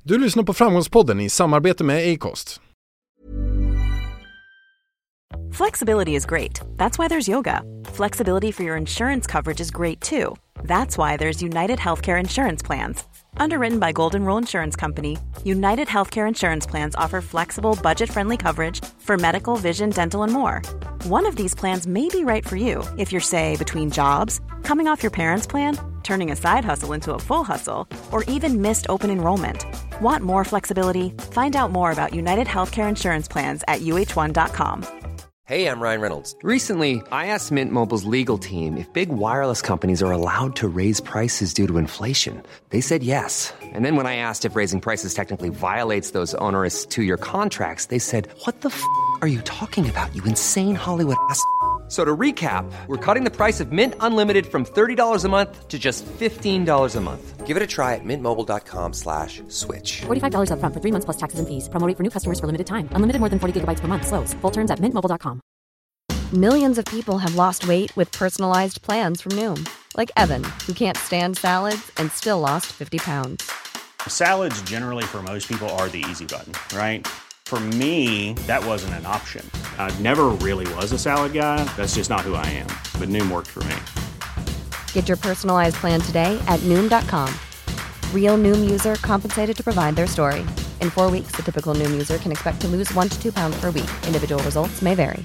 Du lyssnar på Framgångspodden i samarbete med Acast. Flexibility is great. That's why there's yoga. Flexibility for your insurance coverage is great too. That's why there's United Healthcare Insurance Plans. Underwritten by Golden Rule Insurance Company, United Healthcare Insurance Plans offer flexible, budget-friendly coverage for medical, vision, dental, and more. One of these plans may be right for you if you're, say, between jobs, coming off your parents' plan, turning a side hustle into a full hustle, or even missed open enrollment. Want more flexibility? Find out more about United Healthcare Insurance Plans at uh1.com. Hey, I'm Ryan Reynolds. Recently, I asked Mint Mobile's legal team if big wireless companies are allowed to raise prices due to inflation. They said yes. And then when I asked if raising prices technically violates those onerous two-year contracts, they said, "What the f*** are you talking about, you insane Hollywood ass?" So to recap, we're cutting the price of Mint Unlimited from $30 a month to just $15 a month. Give it a try at mintmobile.com/switch. $45 up front for 3 months plus taxes and fees. Promo rate for new customers for limited time. Unlimited more than 40 gigabytes per month. Slows full terms at mintmobile.com. Millions of people have lost weight with personalized plans from Noom. Like Evan, who can't stand salads and still lost 50 pounds. Salads generally for most people are the easy button, right? For me, that wasn't an option. I never really was a salad guy. That's just not who I am. But Noom worked for me. Get your personalized plan today at Noom.com. Real Noom user compensated to provide their story. In 4 weeks, the typical Noom user can expect to lose 1 to 2 pounds per week. Individual results may vary.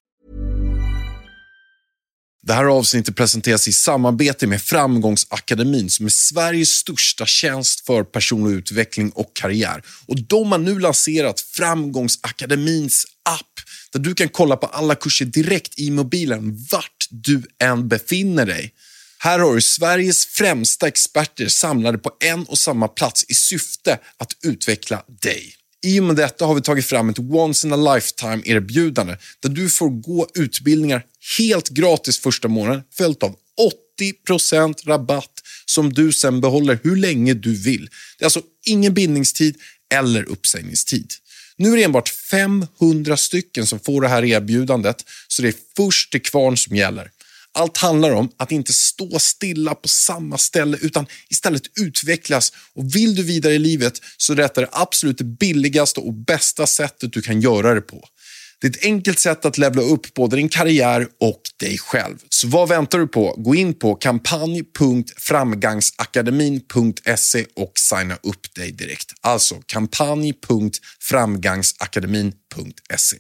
Det här avsnittet presenteras i samarbete med Framgångsakademin som är Sveriges största tjänst för personlig utveckling och karriär. Och de har nu lanserat Framgångsakademins app där du kan kolla på alla kurser direkt i mobilen vart du än befinner dig. Här har du Sveriges främsta experter samlade på en och samma plats i syfte att utveckla dig. I och med detta har vi tagit fram ett once in a lifetime erbjudande där du får gå utbildningar helt gratis första månaden följt av 80% rabatt som du sen behåller hur länge du vill. Det är alltså ingen bindningstid eller uppsägningstid. Nu är det enbart 500 stycken som får det här erbjudandet så det är först till kvarn som gäller. Allt handlar om att inte stå stilla på samma ställe utan istället utvecklas. Och vill du vidare i livet så är det absolut det billigaste och bästa sättet du kan göra det på. Det är ett enkelt sätt att levla upp både din karriär och dig själv. Så vad väntar du på? Gå in på kampanj.framgangsakademin.se och signa upp dig direkt. Alltså kampanj.framgangsakademin.se.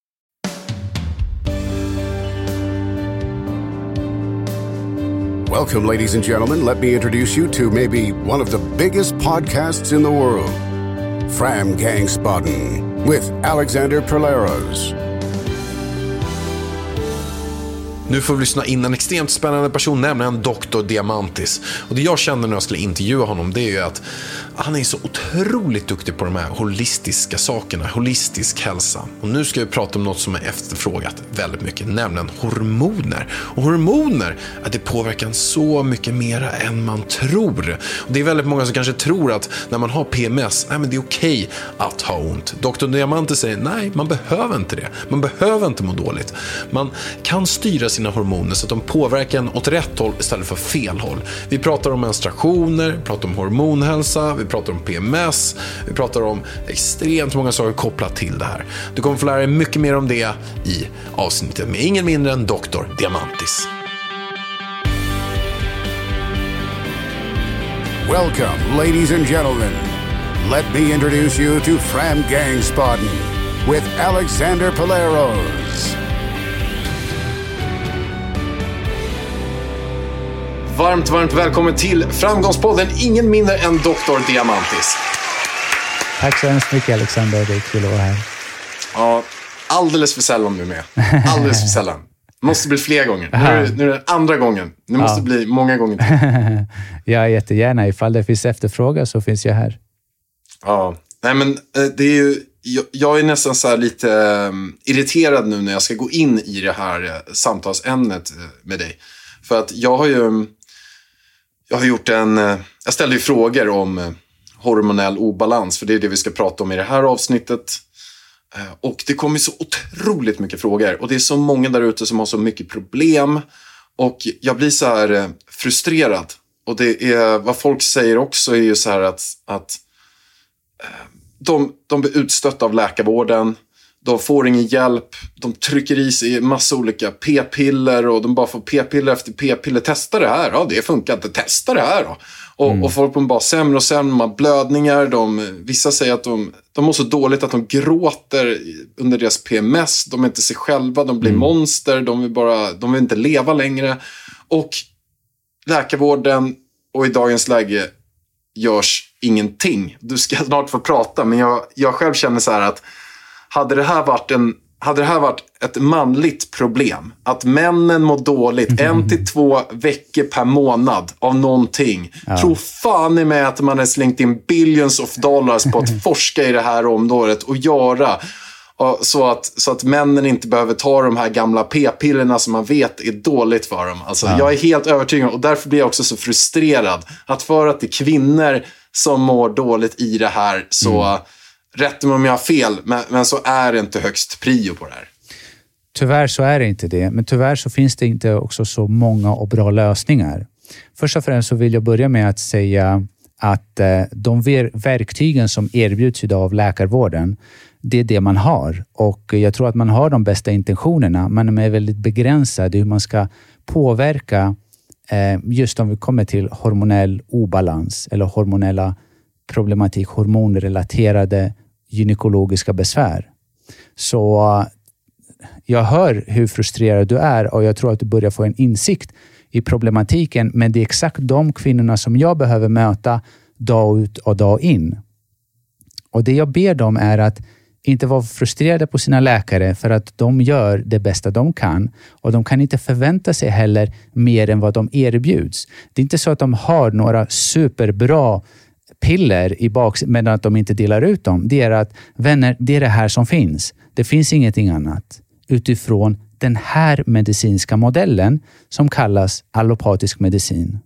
Welcome, ladies and gentlemen. Let me introduce you to maybe one of the biggest podcasts in the world, Framgångsspodden, with Alexander Perleros. Nu får vi lyssna in en extremt spännande person, nämligen Dr. Diamantis. Och det jag känner när jag skulle intervjua honom, det är ju att han är så otroligt duktig på de här holistiska sakerna, holistisk hälsa. Och nu ska vi prata om något som är efterfrågat väldigt mycket, nämligen hormoner. Och hormoner, att det påverkar så mycket mer än man tror. Och det är väldigt många som kanske tror att när man har PMS, nej men det är okej att ha ont. Dr. Diamantis säger, nej, man behöver inte det. Man behöver inte må dåligt. Man kan styra sina hormoner så att de påverkar en åt rätt håll istället för fel håll. Vi pratar om menstruationer, vi pratar om hormonhälsa, vi pratar om PMS, vi pratar om extremt många saker kopplat till det här. Du kommer få lära dig mycket mer om det i avsnittet med ingen mindre än Dr. Diamantis. Welcome, ladies and gentlemen. Let me introduce you to Framgångsspodden with Alexander Perleros. Varmt välkommen till Framgångspodden, ingen mindre än Dr. Diamantis. Tack så hemskt mycket, Alexander, det är kul att vara här. Ja, alldeles för sällan du är med. Alldeles för sällan. Måste bli fler gånger. Nu är det andra gången. Nu måste bli många gånger till. Ja, jättegärna. Ifall det finns efterfråga så finns jag här. Ja, nej men det är ju... Jag är nästan så här lite irriterad nu när jag ska gå in i det här samtalsämnet med dig. För att jag har gjort jag ställde ju frågor om hormonell obalans, för det är det vi ska prata om i det här avsnittet. Och det kommer så otroligt mycket frågor. Och det är så många där ute som har så mycket problem. Och jag blir så här frustrerad. Och det är vad folk säger också är ju så här att de blir utstötta av läkarvården. De får ingen hjälp. De trycker i sig massa olika p-piller och de bara får p-piller efter p-piller. Testa det här. Ja, det funkar inte. Testa det här då. Och folk blir bara sämre och sämre. De har blödningar. Vissa säger att de mår så dåligt att de gråter under deras PMS. De är inte sig själva. De blir monster. De vill inte leva längre. Och läkarvården och i dagens läge görs ingenting. Du ska snart få prata, men jag själv känner så här att hade det här varit ett manligt problem, att männen mår dåligt 1-2 veckor per månad av någonting, tror fan i mig att man har slängt in billions of dollars på att forska i det här området och göra så att männen inte behöver ta de här gamla p-pillerna som man vet är dåligt för dem. Alltså, jag är helt övertygad och därför blir jag också så frustrerad att för att det är kvinnor som mår dåligt i det här så rätt om jag har fel, men så är det inte högst prio på det här. Tyvärr så är det inte det, men tyvärr så finns det inte också så många och bra lösningar. Först och främst så vill jag börja med att säga att de verktygen som erbjuds idag av läkarvården, det är det man har. Och jag tror att man har de bästa intentionerna, men de är väldigt begränsade hur man ska påverka just om vi kommer till hormonell obalans eller hormonella problematik, hormonrelaterade gynekologiska besvär. Så jag hör hur frustrerad du är och jag tror att du börjar få en insikt i problematiken, men det är exakt de kvinnorna som jag behöver möta dag ut och dag in. Och det jag ber dem är att inte vara frustrerade på sina läkare för att de gör det bästa de kan och de kan inte förvänta sig heller mer än vad de erbjuds. Det är inte så att de har några superbra piller i bak men att de inte delar ut dem. Det är att, vänner, det är det här som finns. Det finns ingenting annat utifrån den här medicinska modellen som kallas allopatisk medicin.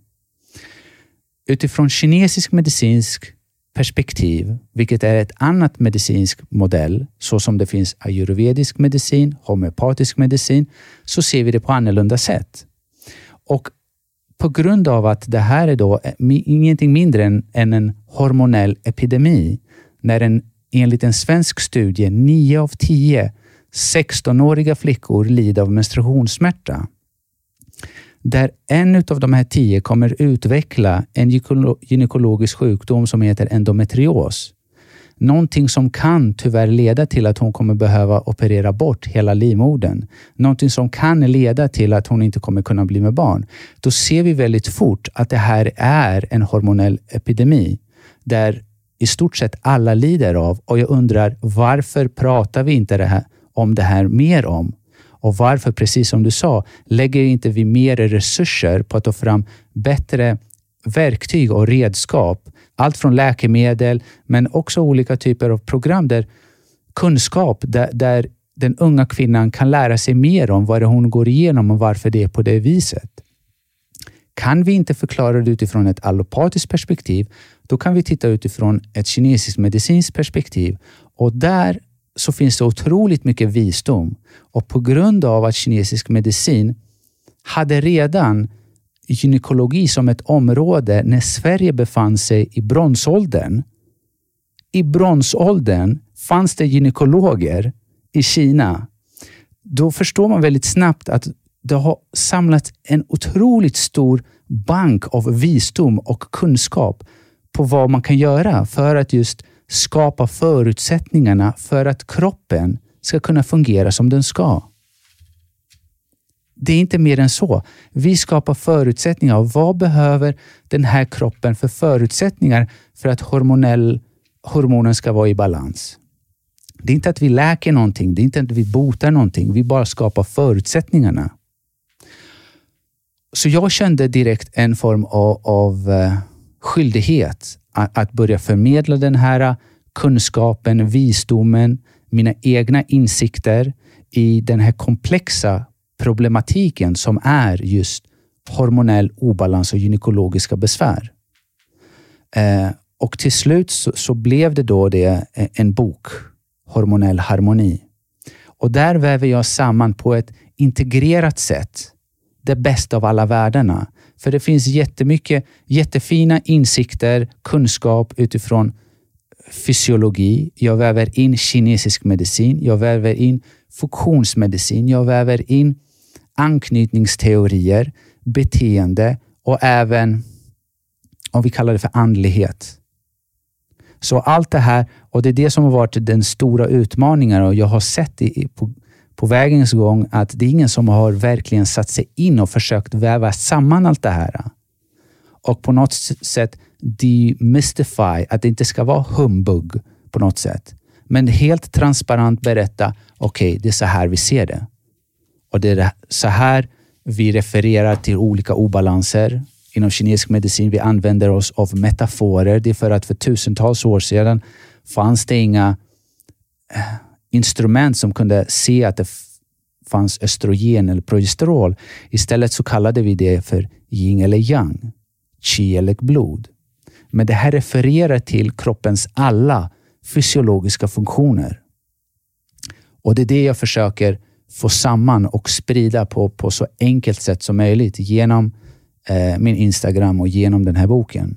Utifrån kinesisk medicinsk perspektiv, vilket är ett annat medicinsk modell, så som det finns ayurvedisk medicin, homeopatisk medicin, så ser vi det på annorlunda sätt. Och på grund av att det här är då ingenting mindre än en hormonell epidemi, när enligt en svensk studie 9 av 10 16-åriga flickor lider av menstruationssmärta. Där en av de här 10 kommer utveckla en gynekologisk sjukdom som heter endometrios. Någonting som kan tyvärr leda till att hon kommer behöva operera bort hela livmodern. Någonting som kan leda till att hon inte kommer kunna bli med barn. Då ser vi väldigt fort att det här är en hormonell epidemi där i stort sett alla lider av. Och jag undrar, varför pratar vi inte om det här mer om? Och varför, precis som du sa, lägger inte vi mer resurser på att ta fram bättre verktyg och redskap? Allt från läkemedel men också olika typer av program där kunskap, där den unga kvinnan kan lära sig mer om vad hon går igenom och varför det är på det viset. Kan vi inte förklara det utifrån ett allopatiskt perspektiv, då kan vi titta utifrån ett kinesiskt medicinskt perspektiv. Och där så finns det otroligt mycket visdom. Och på grund av att kinesisk medicin hade redan gynekologi som ett område när Sverige befann sig i bronsåldern. I bronsåldern fanns det gynekologer i Kina. Då förstår man väldigt snabbt att det har samlats en otroligt stor bank av visdom och kunskap på vad man kan göra för att just skapa förutsättningarna för att kroppen ska kunna fungera som den ska. Det är inte mer än så. Vi skapar förutsättningar. Vad behöver den här kroppen för förutsättningar för att hormonen ska vara i balans? Det är inte att vi läker någonting. Det är inte att vi botar någonting. Vi bara skapar förutsättningarna. Så jag kände direkt en form av skyldighet att börja förmedla den här kunskapen, visdomen, mina egna insikter i den här komplexa problematiken som är just hormonell obalans och gynekologiska besvär. Och till slut så blev det då en bok, Hormonell harmoni. Och där väver jag samman på ett integrerat sätt det bästa av alla världarna. För det finns jättemycket jättefina insikter, kunskap utifrån fysiologi, jag väver in kinesisk medicin, jag väver in funktionsmedicin, jag väver in anknytningsteorier, beteende och även, om vi kallar det för andlighet. Så allt det här, och det är det som har varit den stora utmaningen, och jag har sett på vägens gång att det är ingen som har verkligen satt sig in och försökt väva samman allt det här. Och på något sätt demystify, att det inte ska vara humbug på något sätt. Men helt transparent berätta, okej, det är så här vi ser det. Och det är så här vi refererar till olika obalanser. Inom kinesisk medicin vi använder oss av metaforer. Det är för att för tusentals år sedan fanns det inga instrument som kunde se att det fanns östrogen eller progesterol. Istället så kallade vi det för yin eller yang, qi eller blod. Men det här refererar till kroppens alla fysiologiska funktioner. Och det är det jag försöker få samman och sprida på så enkelt sätt som möjligt genom min Instagram och genom den här boken.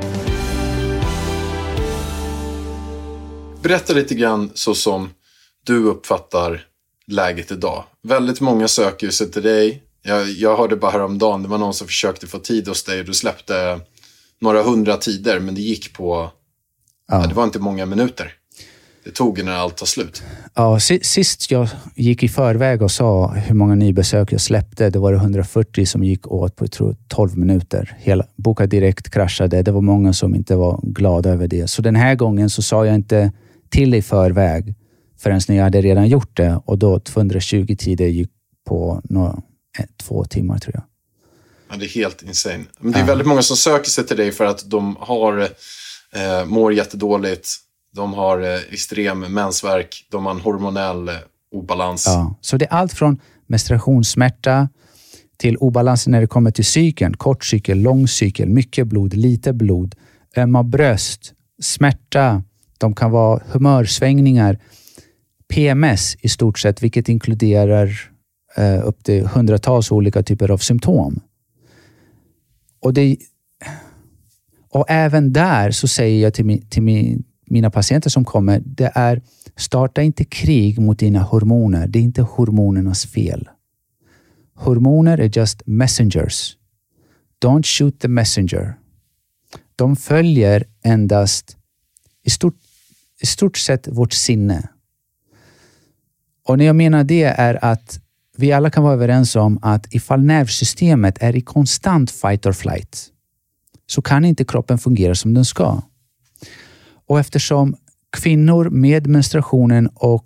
Berätta lite grann så som du uppfattar läget idag. Väldigt många söker sig till dig. Jag hörde bara häromdagen, det var någon som försökte få tid hos dig och du släppte några 100 tider, men det gick på... Ja, det var inte många minuter. Det tog när allt tar slut. Ja, sist jag gick i förväg och sa hur många nybesök jag släppte, det var det 140 som gick åt på, jag tror, 12 minuter. Hela Boka Direkt kraschade. Det var många som inte var glada över det. Så den här gången så sa jag inte till i förväg förrän när jag hade redan gjort det. Och då 220 tider gick på 2 timmar, tror jag. Ja, det är helt insane. Men det är väldigt många som söker sig till dig för att de har mår jättedåligt. De har extrem mensvärk. De har en hormonell obalans. Ja, så det är allt från menstruationssmärta till obalans när det kommer till cykeln. Kort cykel, lång cykel, mycket blod, lite blod, ömma bröst, smärta. De kan vara humörsvängningar. PMS i stort sett, vilket inkluderar upp till hundratals olika typer av symptom. Och även där så säger jag till mina patienter som kommer, det är starta inte krig mot dina hormoner. Det är inte hormonernas fel. Hormoner är just messengers. Don't shoot the messenger. De följer endast i stort sett vårt sinne. Och när jag menar det är att vi alla kan vara överens om att ifall nervsystemet är i konstant fight or flight så kan inte kroppen fungera som den ska. Och eftersom kvinnor med menstruationen och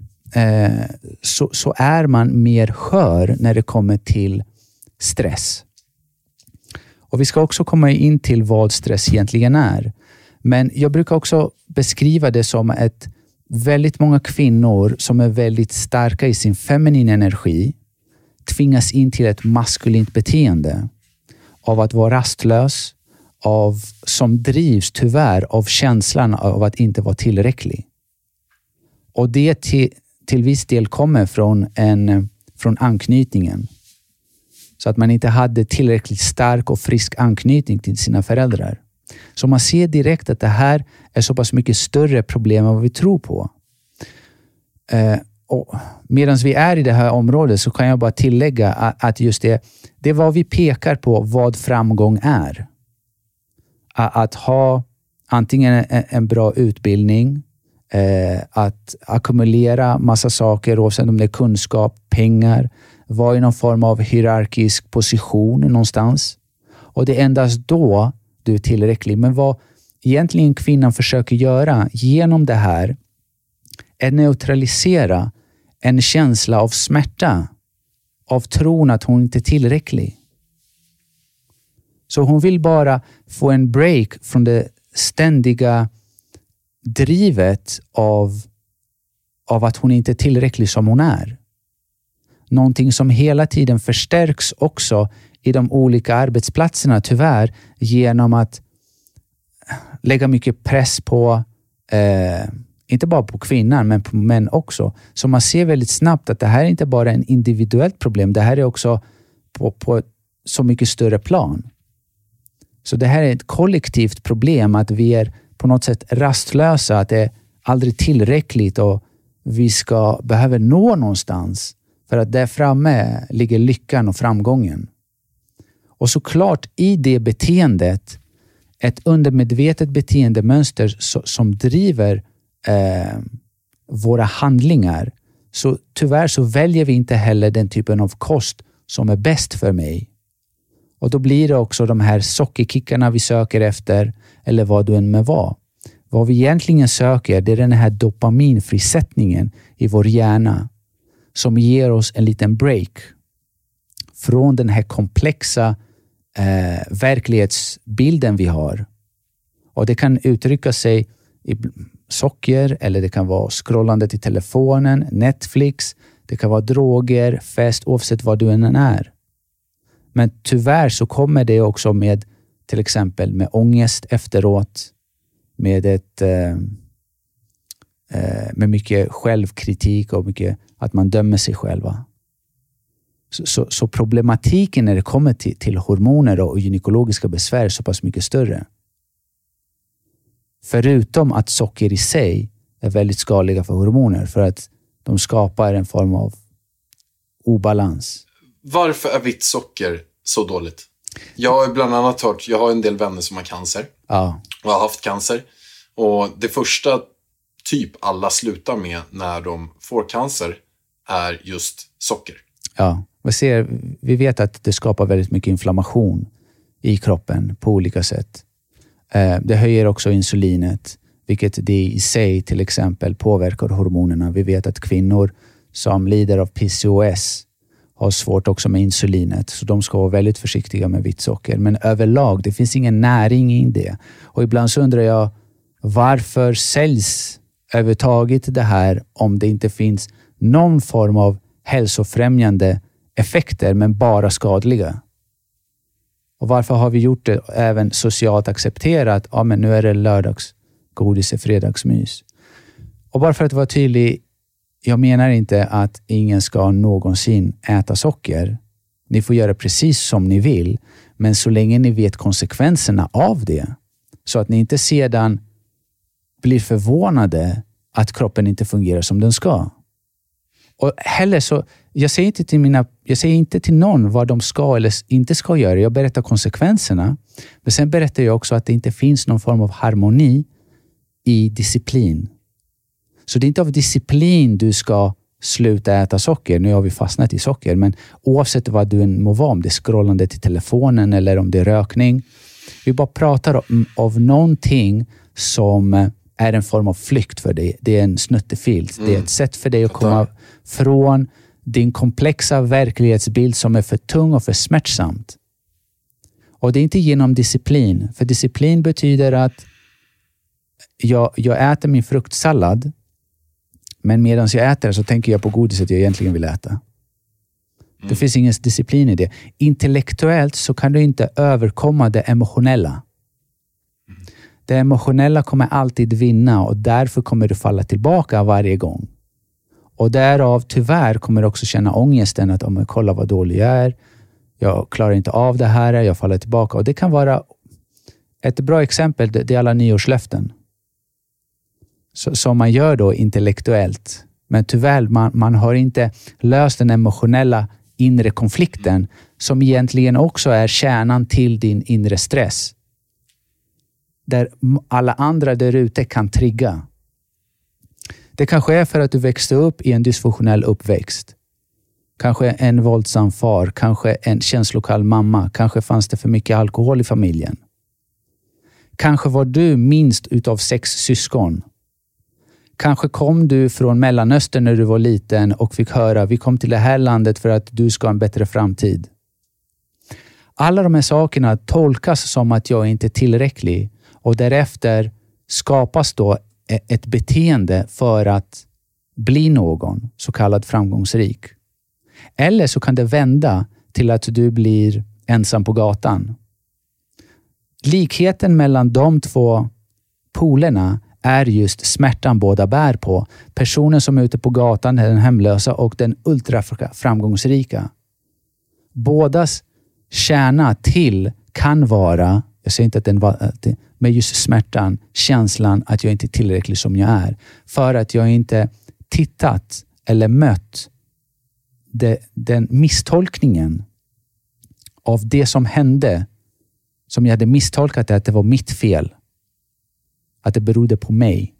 så är man mer skör när det kommer till stress. Och vi ska också komma in till vad stress egentligen är. Men jag brukar också beskriva det som ett väldigt många kvinnor som är väldigt starka i sin feminina energi tvingas in till ett maskulint beteende av att vara rastlös, som drivs tyvärr av känslan av att inte vara tillräcklig. Och det till viss del kommer från anknytningen. Så att man inte hade tillräckligt stark och frisk anknytning till sina föräldrar. Så man ser direkt att det här är så pass mycket större problem än vad vi tror på. Och medan vi är i det här området så kan jag bara tillägga att just det är vad vi pekar på vad framgång är. Att ha antingen en bra utbildning, att ackumulera massa saker, oavsett om det är kunskap, pengar, vara i någon form av hierarkisk position någonstans. Och det är endast då du är tillräcklig. Men vad egentligen kvinnan försöker göra genom det här är neutralisera en känsla av smärta, av tron att hon inte är tillräcklig. Så hon vill bara få en break från det ständiga drivet av att hon inte är tillräcklig som hon är. Någonting som hela tiden förstärks också i de olika arbetsplatserna tyvärr genom att lägga mycket press på inte bara på kvinnan men på män också. Så man ser väldigt snabbt att det här är inte bara en individuellt problem. Det här är också på så mycket större plan. Så det här är ett kollektivt problem att vi är på något sätt rastlösa, att det är aldrig tillräckligt och vi behöver nå någonstans för att där framme ligger lyckan och framgången. Och såklart i det beteendet, ett undermedvetet beteendemönster som driver våra handlingar, så tyvärr så väljer vi inte heller den typen av kost som är bäst för mig. Och då blir det också de här sockerkickarna vi söker efter, eller vad du än med var. Vad vi egentligen söker, det är den här dopaminfrisättningen i vår hjärna som ger oss en liten break från den här komplexa verklighetsbilden vi har. Och det kan uttrycka sig i socker, eller det kan vara scrollandet i telefonen, Netflix, det kan vara droger, fest, oavsett vad du än är. Men tyvärr så kommer det också med till exempel med ångest efteråt, med med mycket självkritik och mycket att man dömer sig själva. Så problematiken när det kommer till hormoner och gynekologiska besvär är så pass mycket större. Förutom att socker i sig är väldigt skadliga för hormoner, för att de skapar en form av obalans. Varför är vitt socker så dåligt? Jag har bland annat hört, jag har en del vänner som har cancer. Ja. Och har haft cancer. Och det första typ alla slutar med när de får cancer är just socker. Ja, vi vet att det skapar väldigt mycket inflammation i kroppen på olika sätt. Det höjer också insulinet, vilket det i sig till exempel påverkar hormonerna. Vi vet att kvinnor som lider av PCOS har svårt också med insulinet, så de ska vara väldigt försiktiga med vitt socker. Men överlag, det finns ingen näring i det. Och ibland så undrar jag, varför säljs överhuvudtaget det här om det inte finns någon form av hälsofrämjande effekter men bara skadliga? Och varför har vi gjort det även socialt accepterat? Ja, men nu är det lördagsgodis och fredagsmys. Och bara för att vara tydlig, jag menar inte att ingen ska någonsin äta socker. Ni får göra precis som ni vill, men så länge ni vet konsekvenserna av det, så att ni inte sedan blir förvånade att kroppen inte fungerar som den ska. Och heller så, jag säger inte till någon vad de ska eller inte ska göra. Jag berättar konsekvenserna. Men sen berättar jag också att det inte finns någon form av harmoni i disciplin. Så det är inte av disciplin du ska sluta äta socker. Nu har vi fastnat i socker. Men oavsett vad du än må vara, om det är scrollande till telefonen eller om det är rökning. Vi bara pratar av någonting som är en form av flykt för dig. Det är en snuttefilt. Det är ett sätt för dig att komma från din komplexa verklighetsbild som är för tung och för smärtsamt. Och det är inte genom disciplin. För disciplin betyder att jag äter min fruktsallad, men medan jag äter så tänker jag på godiset jag egentligen vill äta. Det finns ingen disciplin i det. Intellektuellt så kan du inte överkomma det emotionella. Det emotionella kommer alltid vinna och därför kommer du falla tillbaka varje gång. Och därav tyvärr kommer du också känna ångesten att om jag kollar vad dålig jag är, jag klarar inte av det här, jag faller tillbaka. Och det kan vara ett bra exempel, det är alla nyårslöften. Som man gör då intellektuellt. Men tyvärr, man har inte löst den emotionella inre konflikten som egentligen också är kärnan till din inre stress. Där alla andra där ute kan trigga. Det kanske är för att du växte upp i en dysfunktionell uppväxt. Kanske en våldsam far, kanske en känslokall mamma, kanske fanns det för mycket alkohol i familjen. Kanske var du minst utav 6 syskon. Kanske kom du från Mellanöstern när du var liten och fick höra, vi kom till det här landet för att du ska ha en bättre framtid. Alla de här sakerna tolkas som att jag inte är tillräcklig och därefter skapas då ett beteende för att bli någon så kallad framgångsrik. Eller så kan det vända till att du blir ensam på gatan. Likheten mellan de två polerna är just smärtan båda bär på. Personen som är ute på gatan är den hemlösa och den ultra framgångsrika. Bådas kärna till kan vara Jag säger inte att den var... Men just smärtan, känslan att jag inte är tillräcklig som jag är. För att jag inte tittat eller mött den misstolkningen av det som hände. Som jag hade misstolkat att det var mitt fel. Att det berodde på mig.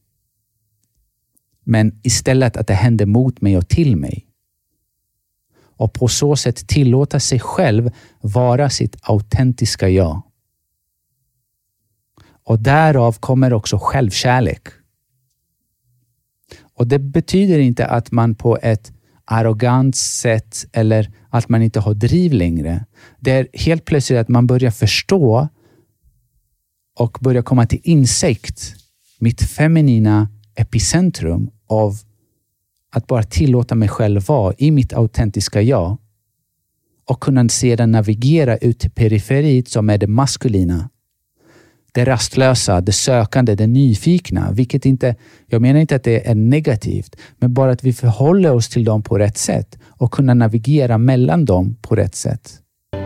Men istället att det hände mot mig och till mig. Och på så sätt tillåta sig själv vara sitt autentiska jag. Och därav kommer också självkärlek. Och det betyder inte att man på ett arrogant sätt eller att man inte har driv längre. Det är helt plötsligt att man börjar förstå och börjar komma till insikt. Mitt feminina epicentrum av att bara tillåta mig själv vara i mitt autentiska jag och kunna sedan navigera ut till periferiet som är det maskulina. Det rastlösa, det sökande, det nyfikna. Vilket inte, jag menar inte att det är negativt, men bara att vi förhåller oss till dem på rätt sätt och kunna navigera mellan dem på rätt sätt.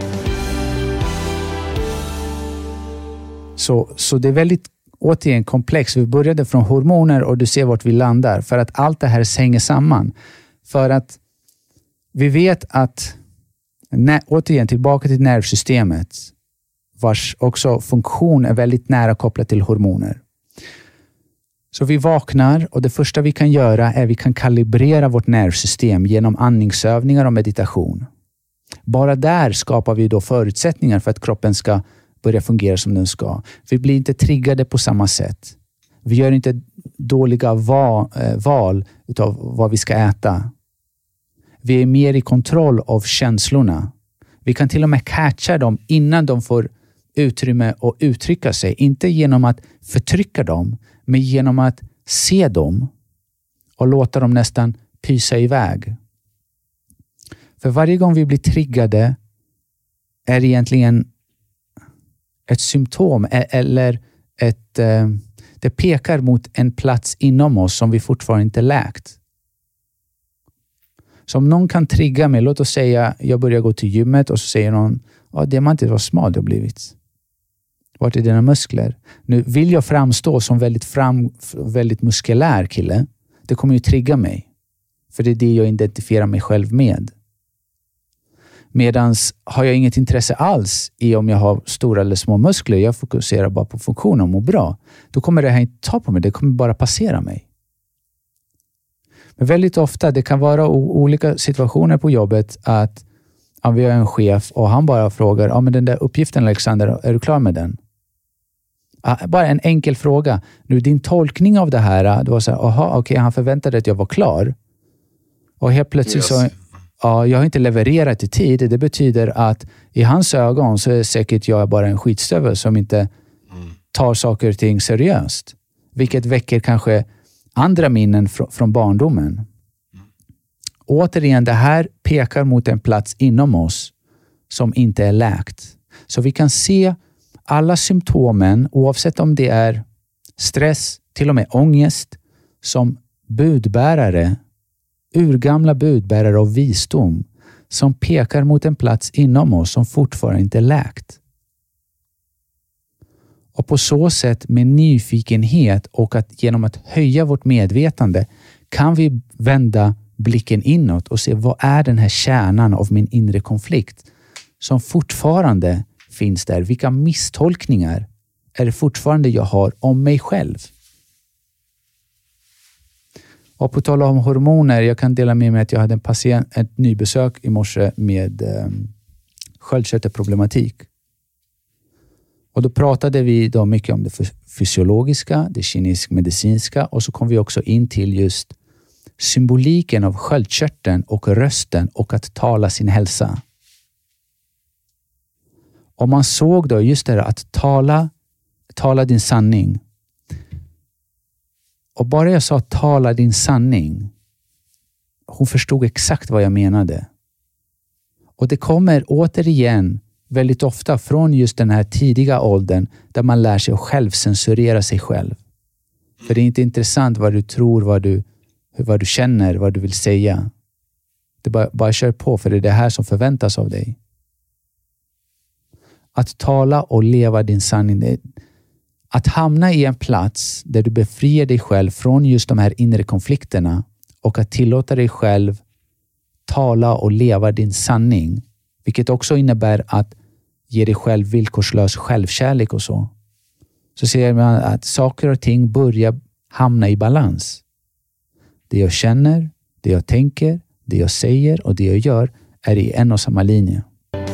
Så det är väldigt återigen komplext. Vi började från hormoner och du ser vart vi landar. För att allt det här hänger samman. För att vi vet att, återigen tillbaka till nervsystemet, vars också funktion är väldigt nära kopplad till hormoner. Så vi vaknar och det första vi kan göra är att vi kan kalibrera vårt nervsystem genom andningsövningar och meditation. Bara där skapar vi då förutsättningar för att kroppen ska börja fungera som den ska. Vi blir inte triggade på samma sätt. Vi gör inte dåliga val utav vad vi ska äta. Vi är mer i kontroll av känslorna. Vi kan till och med catcha dem innan de får utrymme att uttrycka sig. Inte genom att förtrycka dem, men genom att se dem och låta dem nästan pysa iväg. För varje gång vi blir triggade är egentligen ett symptom eller det pekar mot en plats inom oss som vi fortfarande inte läkt. Så om någon kan trigga mig, låt oss säga jag börjar gå till gymmet och så säger någon, diamantet var smal du har blivit. Vart är dina muskler? Nu vill jag framstå som väldigt muskulär kille. Det kommer ju trigga mig. För det är det jag identifierar mig själv med. Medans har jag inget intresse alls i om jag har stora eller små muskler. Jag fokuserar bara på funktionen och mår bra. Då kommer det här inte ta på mig. Det kommer bara passera mig. Men väldigt ofta, det kan vara olika situationer på jobbet att vi har en chef och han bara frågar, men den där uppgiften Alexander, är du klar med den? Bara en enkel fråga. Nu din tolkning av det här, det var så här, okej, han förväntade att jag var klar. Och helt plötsligt så, jag har inte levererat i tid. Det betyder att i hans ögon så är säkert jag bara en skitstövel som inte tar saker och ting seriöst. Vilket väcker kanske andra minnen från barndomen. Återigen, det här pekar mot en plats inom oss som inte är läkt. Så vi kan se alla symptomen, oavsett om det är stress, till och med ångest, som budbärare, urgamla budbärare av visdom som pekar mot en plats inom oss som fortfarande inte är läkt. Och på så sätt med nyfikenhet och att genom att höja vårt medvetande kan vi vända blicken inåt och se vad är den här kärnan av min inre konflikt som fortfarande finns där. Vilka misstolkningar är det fortfarande jag har om mig själv? Och på tal om hormoner, jag kan dela med mig att jag hade ett nybesök i morse med sköldkörtelproblematik. Och då pratade vi då mycket om det fysiologiska, det kinesisk-medicinska och så kom vi också in till just symboliken av sköldkörteln och rösten och att tala sin hälsa. Och man såg då just det att tala din sanning. Och bara jag sa tala din sanning, hon förstod exakt vad jag menade. Och det kommer återigen väldigt ofta från just den här tidiga åldern där man lär sig att självcensurera sig själv. För det är inte intressant vad du tror, vad du känner, vad du vill säga. Det bara kör på, för det är det här som förväntas av dig. Att tala och leva din sanning. Att hamna i en plats där du befriar dig själv från just de här inre konflikterna och att tillåta dig själv tala och leva din sanning. Vilket också innebär att ge dig själv villkorslös självkärlek och så. Så ser man att saker och ting börjar hamna i balans. Det jag känner, det jag tänker, det jag säger och det jag gör är i en och samma linje.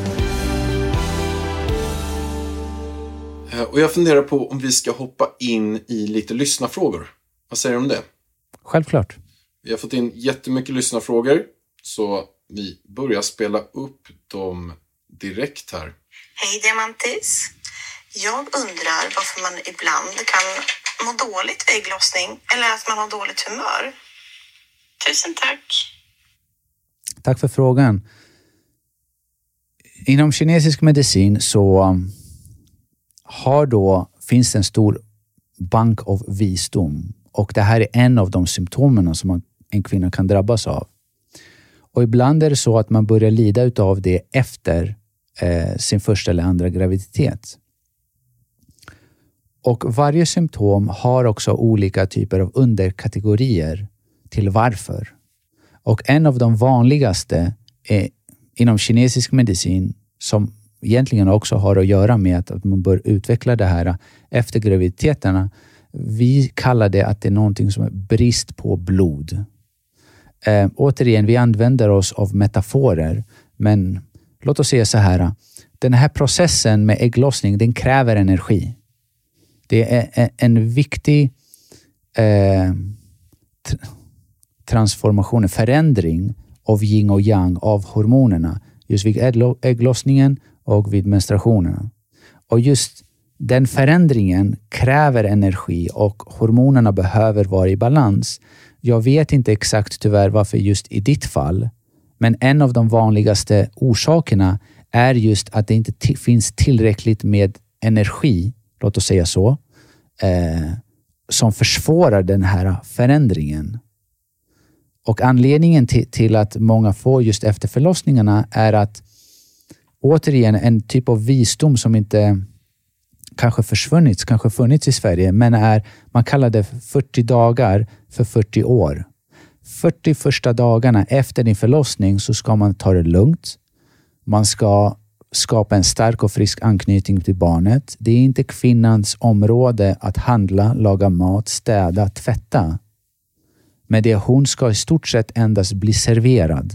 Och jag funderar på om vi ska hoppa in i lite lyssnarfrågor. Vad säger du om det? Självklart. Vi har fått in jättemycket lyssnarfrågor, så vi börjar spela upp dem direkt här. Hej Diamantis. Jag undrar varför man ibland kan må dåligt vid ägglossning eller att man har dåligt humör. Tusen tack. Tack för frågan. Inom kinesisk medicin så finns det en stor bank av visdom. Och det här är en av de symptomen som en kvinna kan drabbas av. Och ibland är det så att man börjar lida utav det efter sin första eller andra graviditet. Och varje symptom har också olika typer av underkategorier till varför. Och en av de vanligaste är inom kinesisk medicin som egentligen också har att göra med att man bör utveckla det här efter graviditeterna. Vi kallar det att det är någonting som är brist på blod. Återigen, vi använder oss av metaforer, men låt oss säga så här. Den här processen med ägglossning, den kräver energi. Det är en viktig transformation, förändring av yin och yang, av hormonerna. Just vid ägglossningen och vid menstruationerna. Och just den förändringen kräver energi och hormonerna behöver vara i balans. Jag vet inte exakt tyvärr varför just i ditt fall, men en av de vanligaste orsakerna är just att det inte finns tillräckligt med energi, låt oss säga så, som försvårar den här förändringen. Och anledningen till att många får just efter förlossningarna är att återigen en typ av visdom som inte kanske funnits i Sverige, men man kallar det 40 dagar för 40 år. 40 första dagarna efter din förlossning så ska man ta det lugnt. Man ska skapa en stark och frisk anknytning till barnet. Det är inte kvinnans område att handla, laga mat, städa, tvätta. Men hon ska i stort sett endast bli serverad.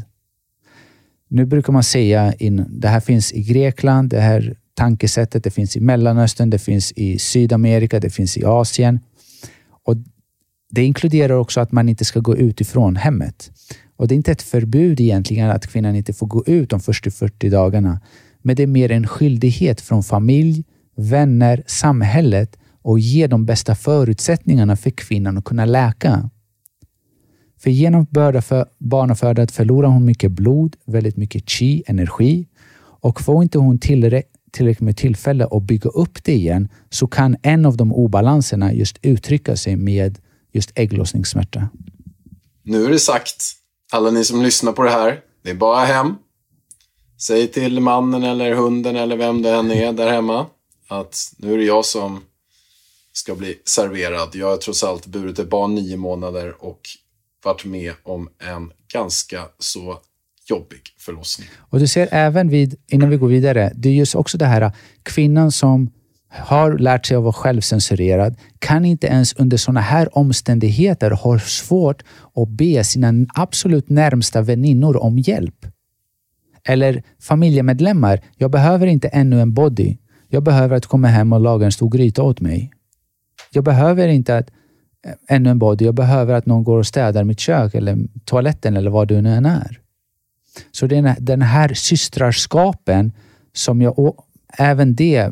Nu brukar man säga, det här finns i Grekland, det här tankesättet, det finns i Mellanöstern, det finns i Sydamerika, det finns i Asien. Och det inkluderar också att man inte ska gå ut ifrån hemmet. Och det är inte ett förbud egentligen att kvinnan inte får gå ut de första 40 dagarna. Men det är mer en skyldighet från familj, vänner, samhället och ge de bästa förutsättningarna för kvinnan att kunna läka. För genom barnafödandet förlorar hon mycket blod, väldigt mycket chi, energi. Och får inte hon tillräckligt med tillfälle att bygga upp det igen, så kan en av de obalanserna just uttrycka sig med just ägglossningssmärta. Nu är det sagt. Alla ni som lyssnar på det här, det är bara hem. Säg till mannen eller hunden eller vem det än är där hemma att nu är det jag som ska bli serverad. Jag har trots allt burit ett barn 9 månader och varit med om en ganska så jobbig förlossning. Och du ser även innan vi går vidare, det är just också det här kvinnan som har lärt sig att vara självcensurerad kan inte ens under sådana här omständigheter ha svårt att be sina absolut närmsta väninnor om hjälp. Eller familjemedlemmar, jag behöver inte ännu en body. Jag behöver att komma hem och laga en stor gryta åt mig. Jag behöver inte ännu en body. Jag behöver att någon går och städar mitt kök eller toaletten eller vad det nu än är. Så den här systrarskapen som jag även det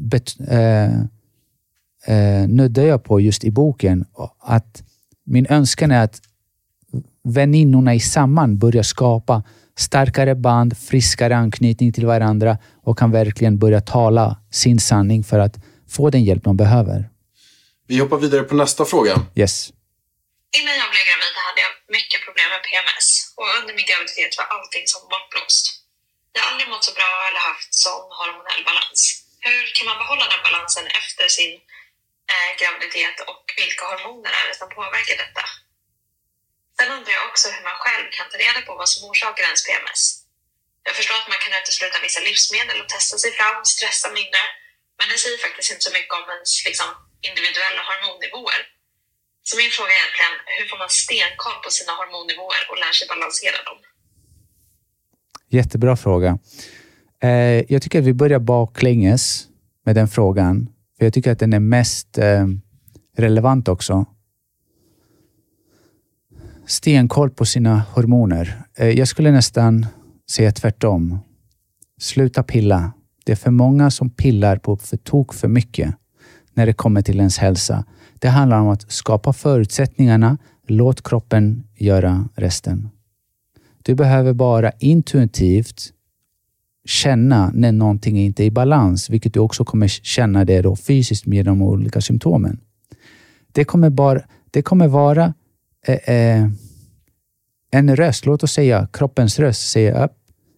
nödde jag på just i boken, att min önskan är att väninnorna i samman börjar skapa starkare band, friskare anknytning till varandra och kan verkligen börja tala sin sanning för att få den hjälp de behöver. Vi hoppar vidare på nästa fråga. Yes. Innan jag blev gravid hade jag mycket problem med PMS och under min graviditet var allting som bortblåst. Jag har aldrig mått så bra eller haft sån hormonell balans. Hur kan man behålla den balansen efter sin graviditet och vilka hormoner är det som påverkar detta? Sen undrar jag också hur man själv kan ta reda på vad som orsakar ens PMS. Jag förstår att man kan utesluta vissa livsmedel och testa sig fram, stressa mindre, men det säger faktiskt inte så mycket om ens individuella hormonnivåer. Så min fråga är egentligen, hur får man stenkoll på sina hormonnivåer och lär sig balansera dem? Jättebra fråga. Jag tycker att vi börjar baklänges med den frågan. För jag tycker att den är mest relevant också. Stenkoll på sina hormoner. Jag skulle nästan säga tvärtom. Sluta pilla. Det är för många som pillar på för mycket när det kommer till ens hälsa. Det handlar om att skapa förutsättningarna. Låt kroppen göra resten. Du behöver bara intuitivt känna när någonting inte är i balans, vilket du också kommer känna det då fysiskt med de olika symptomen. Det kommer vara en röst, låt oss säga kroppens röst säger upp.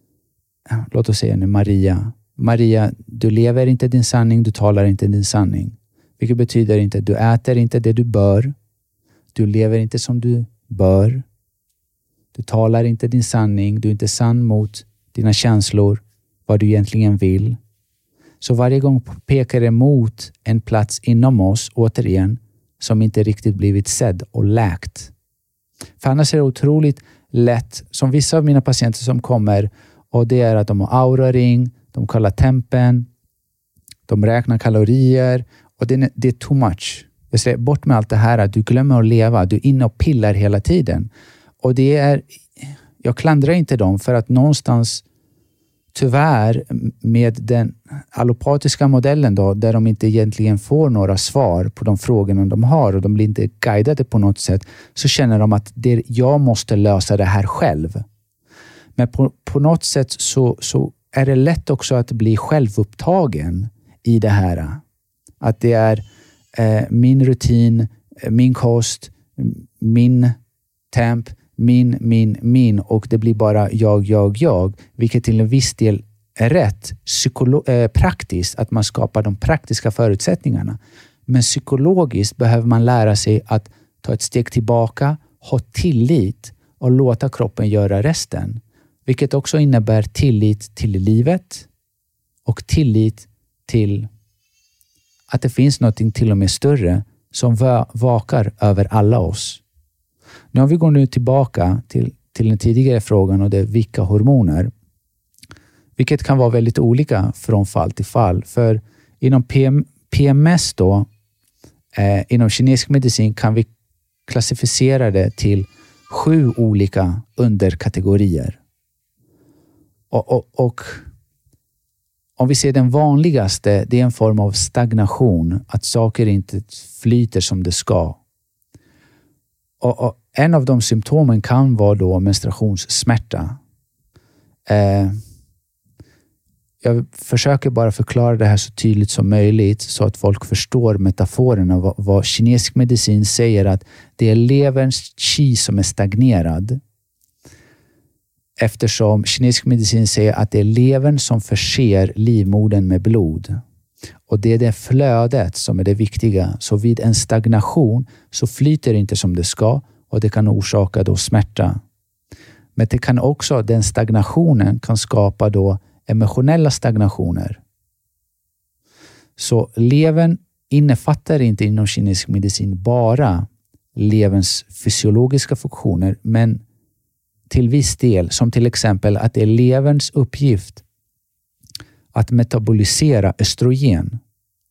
Låt oss säga nu Maria, du lever inte din sanning, du talar inte din sanning. Vilket betyder inte att du äter inte det du bör. Du lever inte som du bör. Du talar inte din sanning, du är inte sann mot dina känslor, vad du egentligen vill. Så varje gång pekar det mot en plats inom oss, återigen, som inte riktigt blivit sedd och läkt. För annars är det otroligt lätt, som vissa av mina patienter som kommer, och det är att de har aura-ring, de kollar tempen, de räknar kalorier, och det är too much. Jag säger, bort med allt det här, att du glömmer att leva, du är inne och pillar hela tiden. Och jag klandrar inte dem, för att någonstans tyvärr med den allopatiska modellen då, där de inte egentligen får några svar på de frågorna de har och de blir inte guidade på något sätt, så känner de att jag måste lösa det här själv. Men på något sätt så är det lätt också att bli självupptagen i det här. Att det är min rutin, min kost, min temp, min och det blir bara jag, vilket till en viss del är rätt praktiskt, att man skapar de praktiska förutsättningarna. Men psykologiskt behöver man lära sig att ta ett steg tillbaka, ha tillit och låta kroppen göra resten. Vilket också innebär tillit till livet och tillit till att det finns något till och med större som vakar över alla oss. Nu har vi gått nu tillbaka till den tidigare frågan, och det är vilka hormoner. Vilket kan vara väldigt olika från fall till fall. För inom PMS då, inom kinesisk medicin kan vi klassificera det till 7 olika underkategorier. Och om vi ser den vanligaste, det är en form av stagnation. Att saker inte flyter som det ska. Och en av de symptomen kan vara då menstruationssmärta. Jag försöker bara förklara det här så tydligt som möjligt så att folk förstår metaforerna. Vad kinesisk medicin säger, att det är leverns qi som är stagnerad. Eftersom kinesisk medicin säger att det är levern som förser livmodern med blod. Och det är det flödet som är det viktiga. Så vid en stagnation så flyter det inte som det ska, och det kan orsaka då smärta. Men det kan också, den stagnationen kan skapa då emotionella stagnationer. Så levern innefattar inte inom kinesisk medicin bara leverns fysiologiska funktioner, men till viss del, som till exempel att det är leverns uppgift att metabolisera östrogen.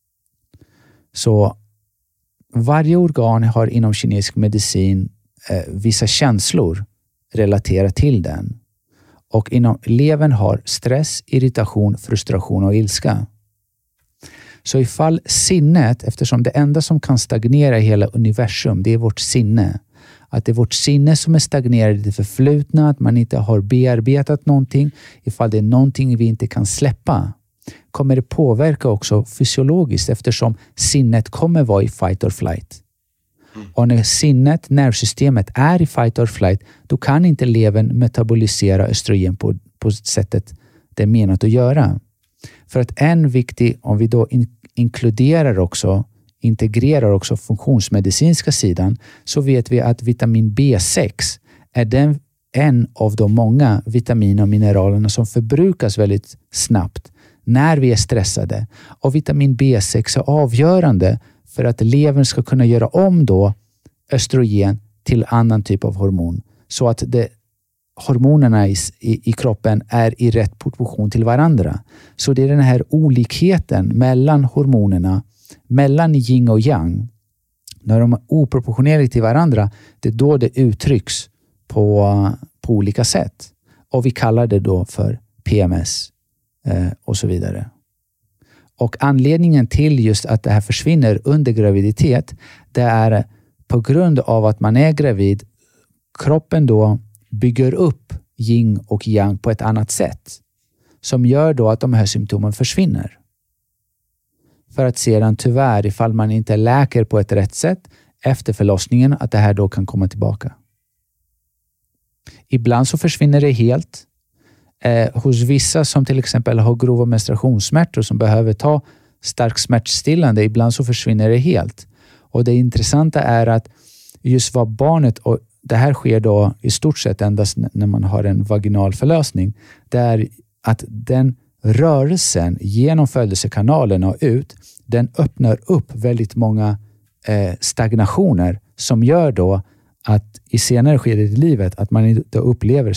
Så varje organ har inom kinesisk medicin vissa känslor relaterat till den. Och inom levern har stress, irritation, frustration och ilska. Så ifall sinnet, eftersom det enda som kan stagnera i hela universum, det är vårt sinne. Att det är vårt sinne som är stagnerat i det förflutna, att man inte har bearbetat någonting. Ifall det är någonting vi inte kan släppa, kommer det påverka också fysiologiskt, eftersom sinnet kommer vara i fight or flight. Och när sinnet, nervsystemet är i fight or flight, då kan inte levern metabolisera östrogen på sättet det är menat att göra. För att en viktig, om vi då integrerar också funktionsmedicinska sidan, så vet vi att vitamin B6 är en av de många vitaminer och mineralerna som förbrukas väldigt snabbt när vi är stressade. Och vitamin B6 är avgörande för att levern ska kunna göra om då östrogen till annan typ av hormon. Så att hormonerna i kroppen är i rätt proportion till varandra. Så det är den här olikheten mellan hormonerna, mellan yin och yang. När de är oproportionerligt till varandra, det är då det uttrycks på olika sätt. Och vi kallar det då för PMS och så vidare. Och anledningen till just att det här försvinner under graviditet, det är på grund av att man är gravid, kroppen då bygger upp yin och yang på ett annat sätt. Som gör då att de här symptomen försvinner. För att sedan tyvärr, ifall man inte läker på ett rätt sätt efter förlossningen, att det här då kan komma tillbaka. Ibland så försvinner det helt. Hos vissa som till exempel har grova menstruationssmärtor som behöver ta stark smärtstillande, ibland så försvinner det helt. Och det intressanta är att just vad barnet, och det här sker då i stort sett endast när man har en vaginal förlösning, det är att den rörelsen genom födelsekanalen och ut, den öppnar upp väldigt många stagnationer som gör då att i senare skede i livet att man inte upplever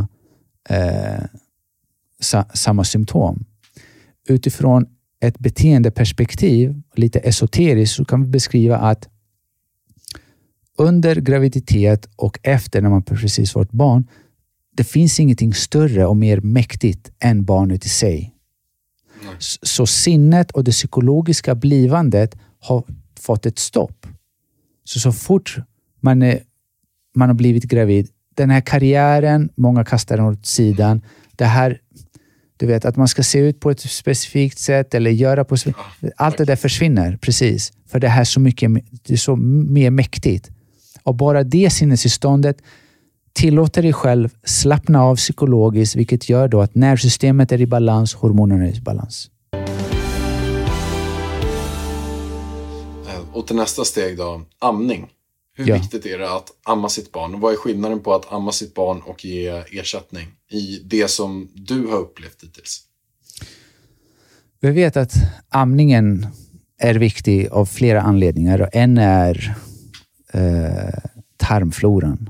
samma symptom. Utifrån ett beteendeperspektiv, lite esoteriskt, så kan vi beskriva att under graviditet och efter när man precis fått barn, det finns ingenting större och mer mäktigt än barnet i sig. Så sinnet och det psykologiska blivandet har fått ett stopp. Så fort man har blivit gravid, den här karriären, många kastar den åt sidan. Det här, du vet, att man ska se ut på ett specifikt sätt eller göra på allt det där försvinner, precis. För det här det är så mer mäktigt. Och bara det sinnestillståndet tillåter dig själv slappna av psykologiskt, vilket gör då att nervsystemet är i balans, hormonerna är i balans. Och till nästa steg då, amning. Hur viktigt är det att amma sitt barn? Och vad är skillnaden på att amma sitt barn och ge ersättning i det som du har upplevt hittills? Vi vet att amningen är viktig av flera anledningar. Och en är tarmfloran.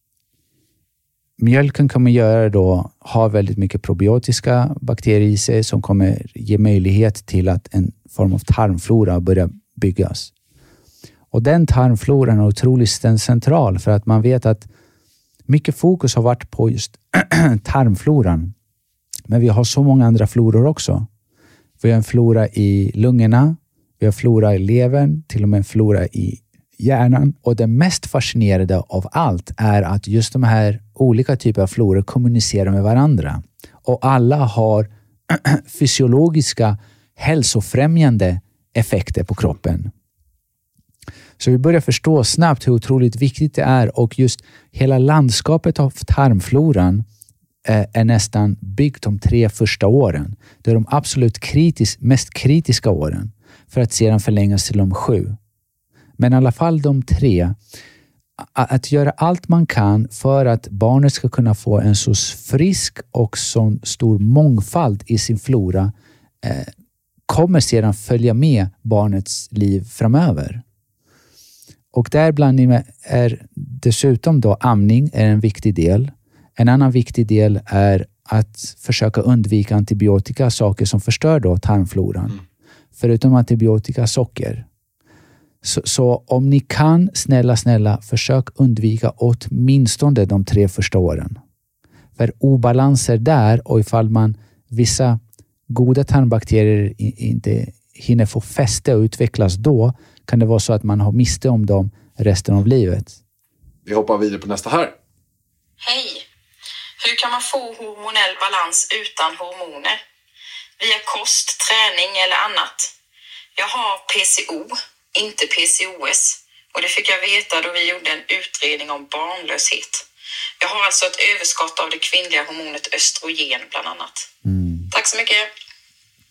Mjölken kommer ha väldigt mycket probiotiska bakterier i sig som kommer ge möjlighet till att en form av tarmflora börjar byggas. Och den tarmfloran är otroligt central för att man vet att mycket fokus har varit på just tarmfloran. Men vi har så många andra floror också. Vi har en flora i lungorna, vi har flora i levern, till och med en flora i hjärnan. Och det mest fascinerande av allt är att just de här olika typer av floror kommunicerar med varandra. Och alla har fysiologiska hälsofrämjande effekter på kroppen. Så vi börjar förstå snabbt hur otroligt viktigt det är, och just hela landskapet av tarmfloran är nästan byggt de 3 första åren. Det är de absolut mest kritiska åren för att sedan förlängas till de 7. Men i alla fall de 3, att göra allt man kan för att barnet ska kunna få en så frisk och så stor mångfald i sin flora kommer sedan följa med barnets liv framöver. Och där bland är dessutom då amning är en viktig del. En annan viktig del är att försöka undvika antibiotika, saker som förstör då tarmfloran. Förutom antibiotika, socker. Så om ni kan, snälla, försök undvika åtminstone de 3 första åren. För obalanser där, och ifall vissa goda tarmbakterier inte hinner få fäste och utvecklas då, kan det vara så att man har miste om dem resten av livet. Vi hoppar vidare på nästa här. Hej! Hur kan man få hormonell balans utan hormoner? Via kost, träning eller annat? Jag har PCO, inte PCOS. Och det fick jag veta då vi gjorde en utredning om barnlöshet. Jag har alltså ett överskott av det kvinnliga hormonet östrogen bland annat. Tack så mycket!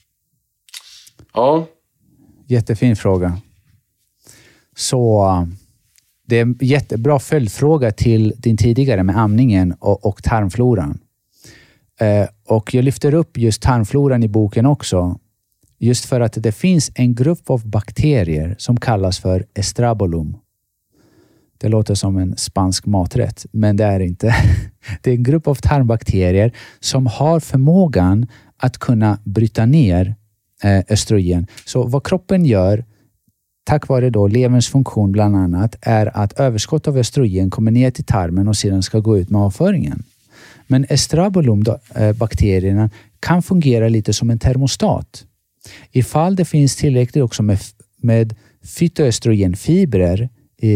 Ja. Jättefin fråga. Så det är en jättebra följdfråga till din tidigare med amningen och tarmfloran. Och jag lyfter upp just tarmfloran i boken också. Just för att det finns en grupp av bakterier som kallas för Estrabolum. Det låter som en spansk maträtt, men det är inte. Det är en grupp av tarmbakterier som har förmågan att kunna bryta ner östrogen. Så vad kroppen gör, tack vare då leverns funktion bland annat, är att överskott av östrogen kommer ner till tarmen och sedan ska gå ut med avföringen. Men Estrabolum-bakterierna kan fungera lite som en termostat. Ifall det finns tillräckligt också med fytoöstrogenfibrer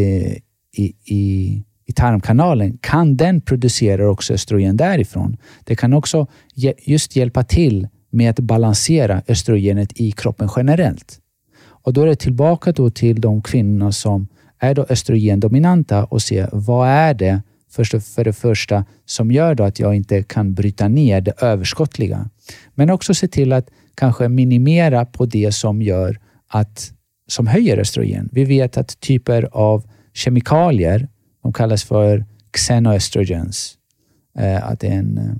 i tarmkanalen, kan den producera också östrogen därifrån. Det kan också just hjälpa till med att balansera östrogenet i kroppen generellt. Och då är det tillbaka då till de kvinnorna som är då östrogendominanta och se vad är det för det första som gör då att jag inte kan bryta ner det överskottliga. Men också se till att kanske minimera på det som gör som höjer östrogen. Vi vet att typer av kemikalier, de kallas för xenoestrogens, att det är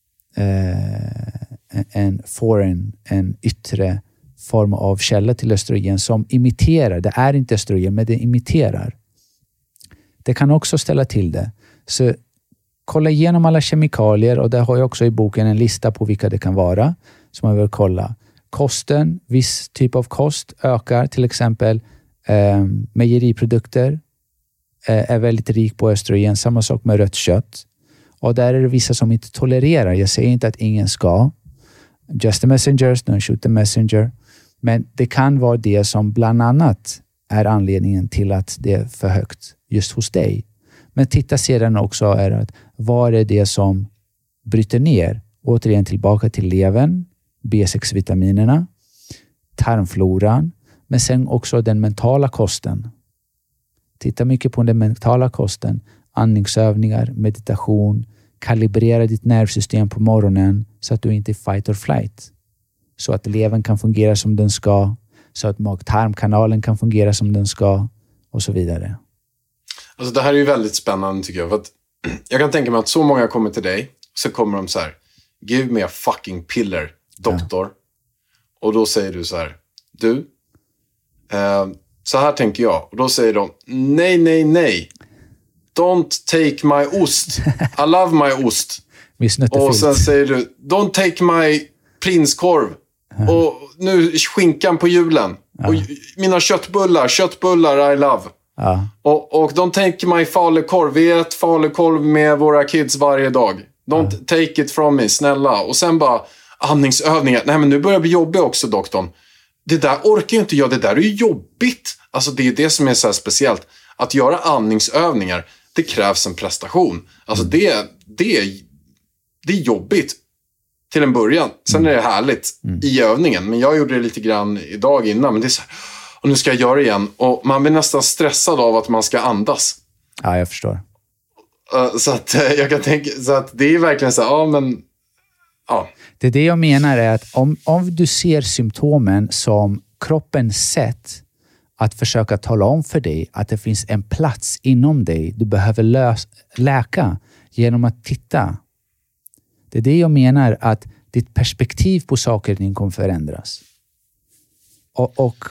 en yttre form av källa till östrogen som imiterar. Det är inte östrogen, men det imiterar. Det kan också ställa till det. Så kolla igenom alla kemikalier, och där har jag också i boken en lista på vilka det kan vara som man vill kolla. Kosten, viss typ av kost ökar, till exempel mejeriprodukter är väldigt rik på östrogen, samma sak med rött kött. Och där är det vissa som inte tolererar. Jag säger inte att ingen ska. Just the messengers, don't shoot the messenger. Men det kan vara det som bland annat är anledningen till att det är för högt just hos dig. Men titta sedan också är att vad är det som bryter ner? Återigen tillbaka till levern, B6-vitaminerna, tarmfloran, men sen också den mentala kosten. Titta mycket på den mentala kosten, andningsövningar, meditation, kalibrera ditt nervsystem på morgonen så att du inte är fight or flight. Så att levern kan fungera som den ska, så att mag-tarmkanalen kan fungera som den ska och så vidare. Alltså det här är ju väldigt spännande tycker jag. För att jag kan tänka mig att så många kommer till dig, så kommer de så här: give me a fucking piller, doktor. Ja. Och då säger du så här: du, så här tänker jag. Och då säger de: nej. Don't take my ost. I love my ost. Och sen säger du: don't take my prinskorv. Ja. Och nu skinkan på julen. Ja. Och mina köttbullar I love. Ja. Och don't take my falukorv. Vi äter falukorv med våra kids varje dag. Don't take it from me, snälla. Och sen bara andningsövningar. Nej, men nu börjar det bli jobbigt också, doktorn. Det där orkar ju inte jag. Det där är ju jobbigt. Alltså det är det som är så här speciellt. Att göra andningsövningar, det krävs en prestation. Alltså det är jobbigt till en början. Sen är det härligt i övningen. Men jag gjorde det lite grann idag innan. Men det är så här, och nu ska jag göra det igen. Och man blir nästan stressad av att man ska andas. Ja, jag förstår. Så att jag kan tänka, så att det är verkligen så här, ja men ja. Det är det jag menar är att om du ser symptomen som kroppens sätt att försöka tala om för dig att det finns en plats inom dig du behöver läka genom att titta. Det är det jag menar, att ditt perspektiv på saker och ting kommer förändras. Och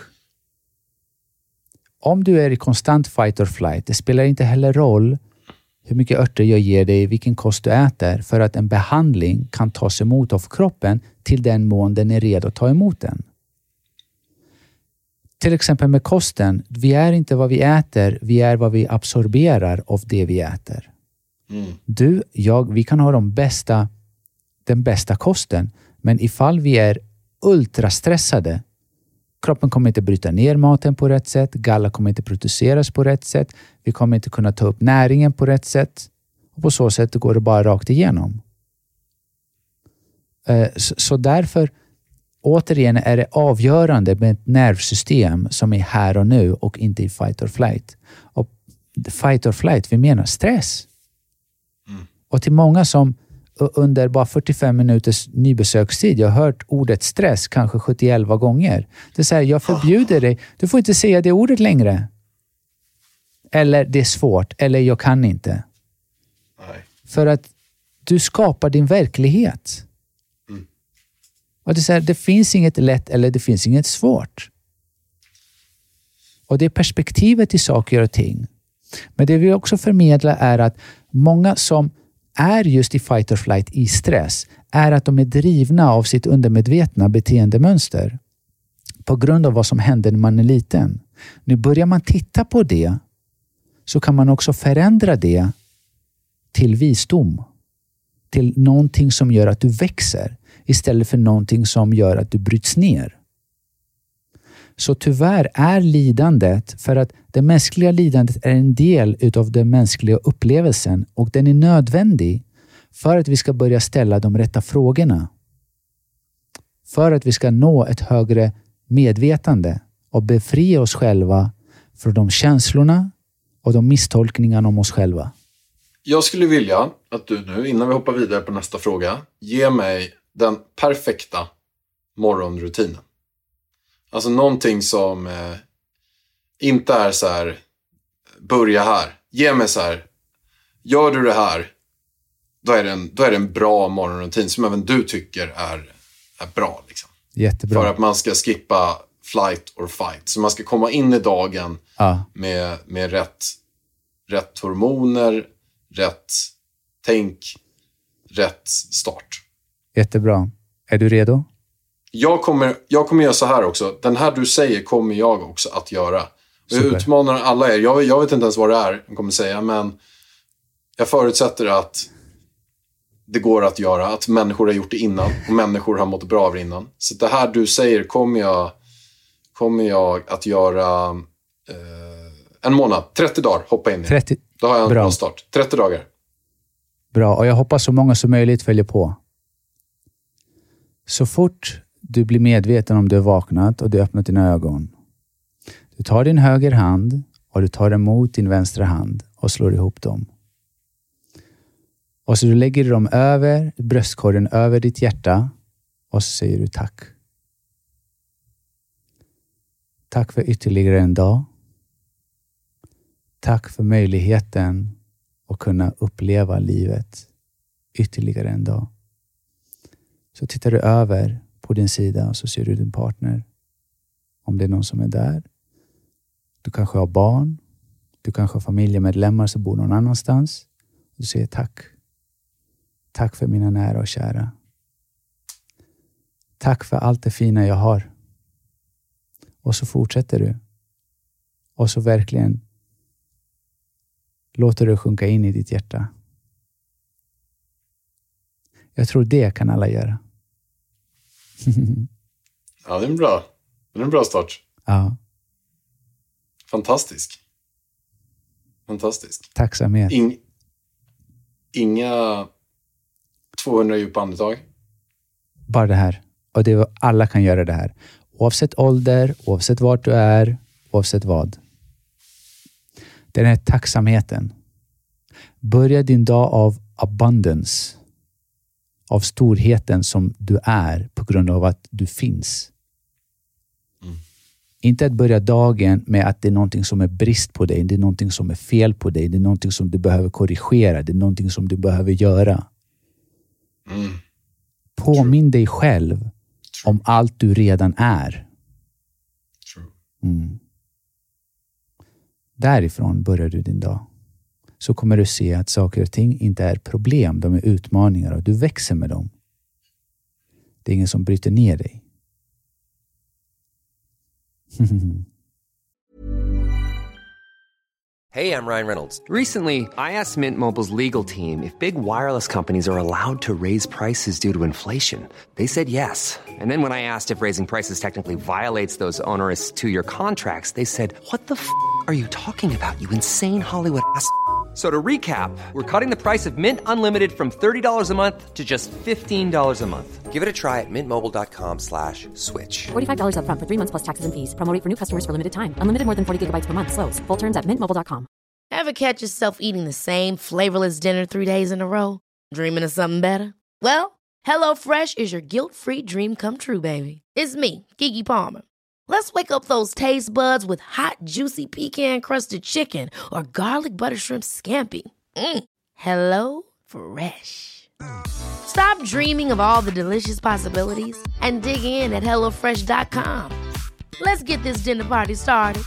om du är i konstant fight or flight, det spelar inte heller roll hur mycket örter jag ger dig, vilken kost du äter, för att en behandling kan tas emot av kroppen till den mån den är redo att ta emot den. Till exempel med kosten, vi är inte vad vi äter, vi är vad vi absorberar av det vi äter. Du, jag, vi kan ha den bästa kosten, men ifall vi är ultrastressade, kroppen kommer inte bryta ner maten på rätt sätt, galla kommer inte produceras på rätt sätt, vi kommer inte kunna ta upp näringen på rätt sätt, och på så sätt går det bara rakt igenom. Så därför återigen är det avgörande med ett nervsystem som är här och nu och inte i fight or flight. Och fight or flight, vi menar stress. Och till många som under bara 45 minuters nybesökstid. Jag har hört ordet stress kanske 71 gånger. Det är så här, jag förbjuder dig. Du får inte säga det ordet längre. Eller det är svårt. Eller jag kan inte. Nej. För att du skapar din verklighet. Och det är så här, det finns inget lätt eller det finns inget svårt. Och det är perspektivet i saker och ting. Men det vi också förmedlar är att många som är just i fight or flight, i stress, är att de är drivna av sitt undermedvetna beteendemönster. På grund av vad som hände när man är liten. Nu börjar man titta på det, så kan man också förändra det till visdom. Till någonting som gör att du växer. Istället för någonting som gör att du bryts ner. Så tyvärr är lidandet, för att det mänskliga lidandet är en del utav den mänskliga upplevelsen och den är nödvändig för att vi ska börja ställa de rätta frågorna. För att vi ska nå ett högre medvetande och befria oss själva från de känslorna och de misstolkningarna om oss själva. Jag skulle vilja att du nu, innan vi hoppar vidare på nästa fråga, ger mig den perfekta morgonrutinen. Alltså någonting som inte är så här, börja här. Ge mig så här, gör du det här, då är det en bra morgonrutin som även du tycker är bra. Liksom. Jättebra. För att man ska skippa flight or fight. Så man ska komma in i dagen med rätt hormoner, rätt tänk, rätt start. Jättebra. Är du redo? Jag kommer göra så här också. Den här du säger kommer jag också att göra. Jag utmanar alla er. Jag vet inte ens vad det är jag kommer säga. Men jag förutsätter att det går att göra. Att människor har gjort det innan. Och människor har mått bra av det innan. Så det här du säger kommer jag att göra en månad. 30 dagar. Hoppa in i. 30. Då har jag en bra bra start. 30 dagar. Bra. Och jag hoppas så många som möjligt följer på. Så fort du blir medveten om du är vaknat och du öppnat dina ögon. Du tar din höger hand och du tar emot din vänstra hand och slår ihop dem. Och så du lägger dem över bröstkorgen, över ditt hjärta och så säger du tack. Tack för ytterligare en dag. Tack för möjligheten att kunna uppleva livet ytterligare en dag. Så tittar du över på din sida och så ser du din partner. Om det är någon som är där. Du kanske har barn. Du kanske har familjemedlemmar som bor någon annanstans. Du säger tack. Tack för mina nära och kära. Tack för allt det fina jag har. Och så fortsätter du. Och så verkligen låter du sjunka in i ditt hjärta. Jag tror det kan alla göra. Ja, det är en bra start. Ja. Fantastisk. Tacksamhet. Inga 200 djupa andetag. Bara det här. Och alla kan göra det här. Oavsett ålder, oavsett vart du är, oavsett vad. Den här tacksamheten. Börja din dag av abundance. Av storheten som du är på grund av att du finns. Inte att börja dagen med att det är någonting som är brist på dig. Det är någonting som är fel på dig. Det är någonting som du behöver korrigera. Det är någonting som du behöver göra. Påminn dig själv om allt du redan är. Därifrån börjar du din dag. Så kommer du se att saker och ting inte är problem. De är utmaningar och du växer med dem. Det är ingen som bryter ner dig. Hey, I'm Ryan Reynolds. Recently, I asked Mint Mobile's legal team if big wireless companies are allowed to raise prices due to inflation. They said yes. And then when I asked if raising prices technically violates those onerous 2-year contracts, they said, "What the f*** are you talking about, you insane Hollywood ass?" So to recap, we're cutting the price of Mint Unlimited from $30 a month to just $15 a month. Give it a try at mintmobile.com/switch. $45 up front for 3 months plus taxes and fees. Promo rate for new customers for limited time. Unlimited more than 40 gigabytes per month. Slows full terms at mintmobile.com. Ever catch yourself eating the same flavorless dinner 3 days in a row? Dreaming of something better? Well, HelloFresh is your guilt-free dream come true, baby. It's me, Keke Palmer. Let's wake up those taste buds with hot, juicy pecan-crusted chicken or garlic butter shrimp scampi. Hello Fresh. Stop dreaming of all the delicious possibilities and dig in at HelloFresh.com. Let's get this dinner party started.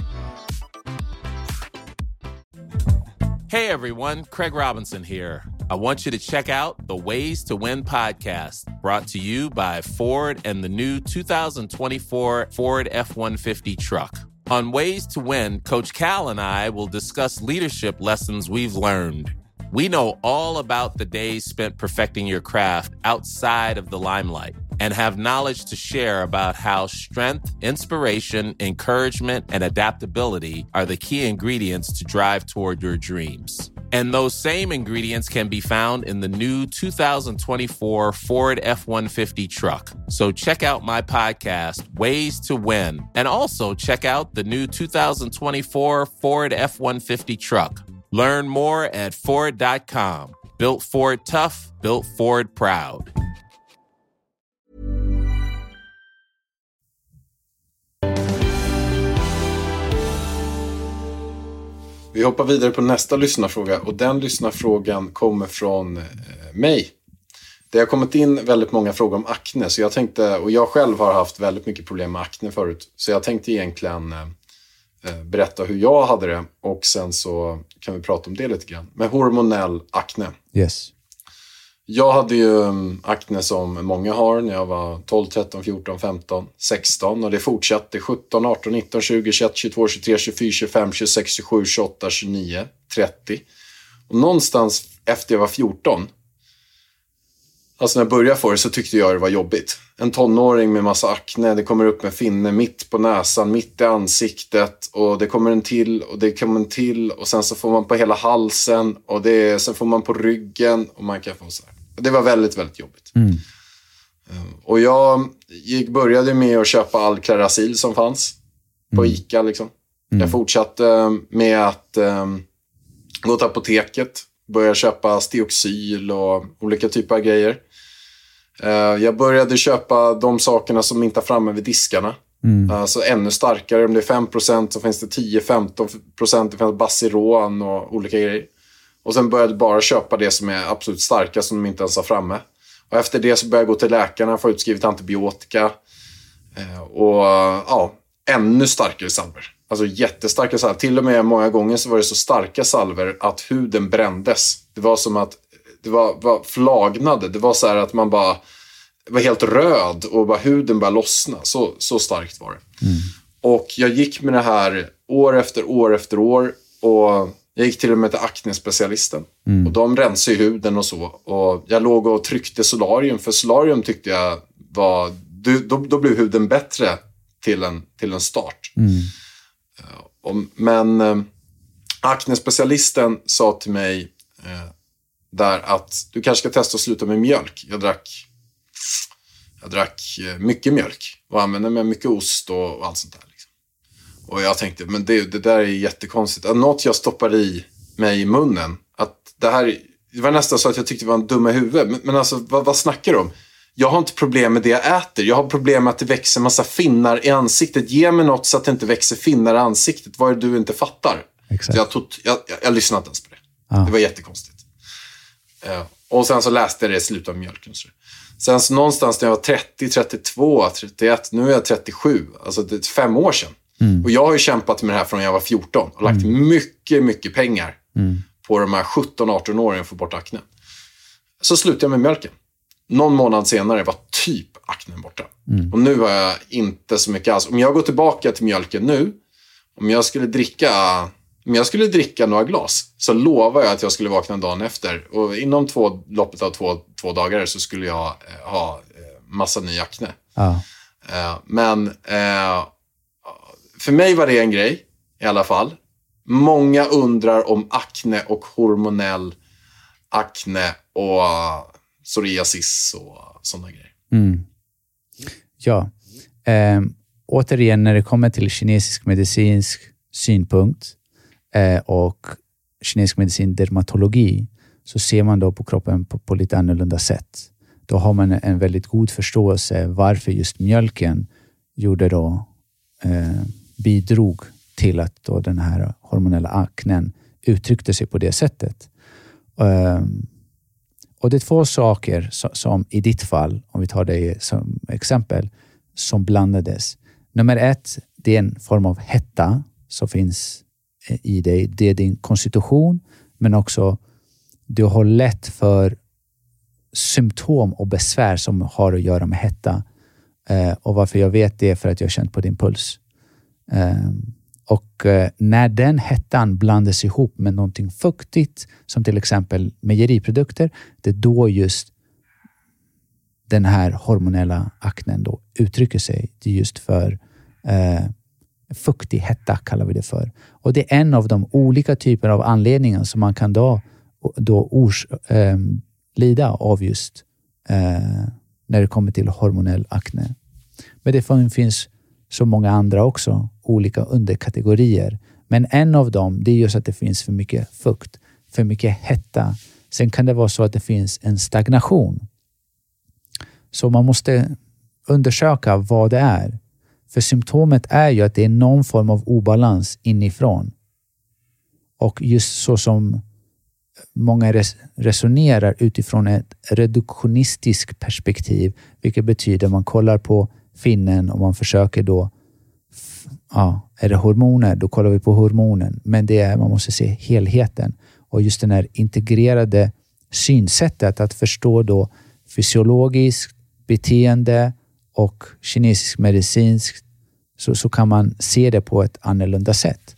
Hey everyone, Craig Robinson here. I want you to check out the Ways to Win podcast, brought to you by Ford and the new 2024 Ford F-150 truck. On Ways to Win, Coach Cal and I will discuss leadership lessons we've learned. We know all about the days spent perfecting your craft outside of the limelight and have knowledge to share about how strength, inspiration, encouragement, and adaptability are the key ingredients to drive toward your dreams. And those same ingredients can be found in the new 2024 Ford F-150 truck. So check out my podcast, Ways to Win, and also check out the new 2024 Ford F-150 truck. Learn more at Ford.com. Built Ford tough, built Ford proud. Vi hoppar vidare på nästa lyssnarfråga, och den lyssnarfrågan kommer från mig. Det har kommit in väldigt många frågor om akne, så jag tänkte, och jag själv har haft väldigt mycket problem med akne förut, så jag tänkte egentligen berätta hur jag hade det, och sen så kan vi prata om det lite grann. Med hormonell akne. Yes. Jag hade ju akne som många har när jag var 12, 13, 14, 15, 16. Och det fortsatte 17, 18, 19, 20, 21, 22, 23, 24, 25, 26, 27, 28, 29, 30. Och någonstans efter jag var 14, alltså när jag började få det, så tyckte jag det var jobbigt. En tonåring med massa akne, det kommer upp med finne mitt på näsan, mitt i ansiktet, och det kommer en till och det kommer en till, och sen så får man på hela halsen, och sen får man på ryggen, och man kan få så här. Det var väldigt, väldigt jobbigt. Och jag började med att köpa all Clarasil som fanns på Ica liksom. Jag fortsatte med att gå till apoteket, började köpa Stioxyl och olika typer av grejer. Jag började köpa de sakerna som inte är framme vid diskarna. Alltså ännu starkare. Om det är 5% så finns det 10-15%. Det finns Basiron och olika grejer. Och sen började jag bara köpa det som är absolut starka, som de inte ens har framme. Och efter det så började jag gå till läkarna, få utskrivet antibiotika. Och ja, ännu starkare salver. Alltså jättestarka salver. Till och med många gånger så var det så starka salver att huden brändes. Det var som att det var flagnade. Det var så här att man bara var helt röd och bara huden bara lossna. Så starkt var det. Och jag gick med det här år efter år efter år. Och jag gick till och med till aknespecialisten. Och de rensade huden och så. Och jag låg och tryckte solarium. För solarium tyckte jag var... Då blev huden bättre till en start. Men aknespecialisten sa till mig där att du kanske ska testa att sluta med mjölk. Jag drack mycket mjölk och använde med mycket ost och allt sånt där. Liksom. Och jag tänkte, men det där är jättekonstigt. Något jag stoppar i mig i munnen. Att det var nästan så att jag tyckte det var en dumma huvud. Men alltså, vad snackar du om? Jag har inte problem med det jag äter. Jag har problem med att det växer massa finnar i ansiktet. Ge mig något så att det inte växer finnar i ansiktet. Vad är det du inte fattar? Exakt. Jag lyssnade inte ens på det. Det var jättekonstigt. Och sen så läste jag det i slutet av mjölken. Sen så någonstans när jag var 30, 32, 31. Nu är jag 37. Alltså det är 5 år sedan. Och jag har ju kämpat med det här från jag var 14. Och lagt mycket, mycket pengar på de här 17-18 åren för att få bort akne. Så slutade jag med mjölken. Någon månad senare var typ aknen borta. Och nu har jag inte så mycket alls. Om jag går tillbaka till mjölken nu. Om jag skulle dricka några glas. Så lovar jag att jag skulle vakna dagen efter. Och inom loppet av två dagar så skulle jag ha massa ny akne. Men för mig var det en grej. I alla fall. Många undrar om akne och hormonell akne och psoriasis och sådana grejer. Ja. Återigen, när det kommer till kinesisk medicinsk synpunkt och kinesisk medicin dermatologi, så ser man då på kroppen på lite annorlunda sätt. Då har man en väldigt god förståelse varför just mjölken bidrog till att då den här hormonella aknen uttryckte sig på det sättet. Och det är 2 saker som i ditt fall, om vi tar det som exempel, som blandades. Nummer 1, det är en form av hetta som finns i dig. Det är din konstitution, men också du har lätt för symptom och besvär som har att göra med hetta. Och varför jag vet det är för att jag har känt på din puls. Och när den hettan blandas ihop med någonting fuktigt, som till exempel mejeriprodukter, det är då just den här hormonella aknen då uttrycker sig. Det är just för fuktig hetta kallar vi det för. Och det är en av de olika typer av anledningar som man kan lida av just när det kommer till hormonell akne. Men det finns så många andra också, olika underkategorier. Men en av dem, det är just att det finns för mycket fukt, för mycket hetta. Sen kan det vara så att det finns en stagnation. Så man måste undersöka vad det är. För symptomet är ju att det är någon form av obalans inifrån. Och just så som många resonerar utifrån ett reduktionistiskt perspektiv, vilket betyder att man kollar på finnen och man försöker då, är det hormoner? Då kollar vi på hormonen. Men man måste se helheten. Och just den här integrerade synsättet att förstå då fysiologiskt beteende och kinesisk medicinskt, så kan man se det på ett annorlunda sätt.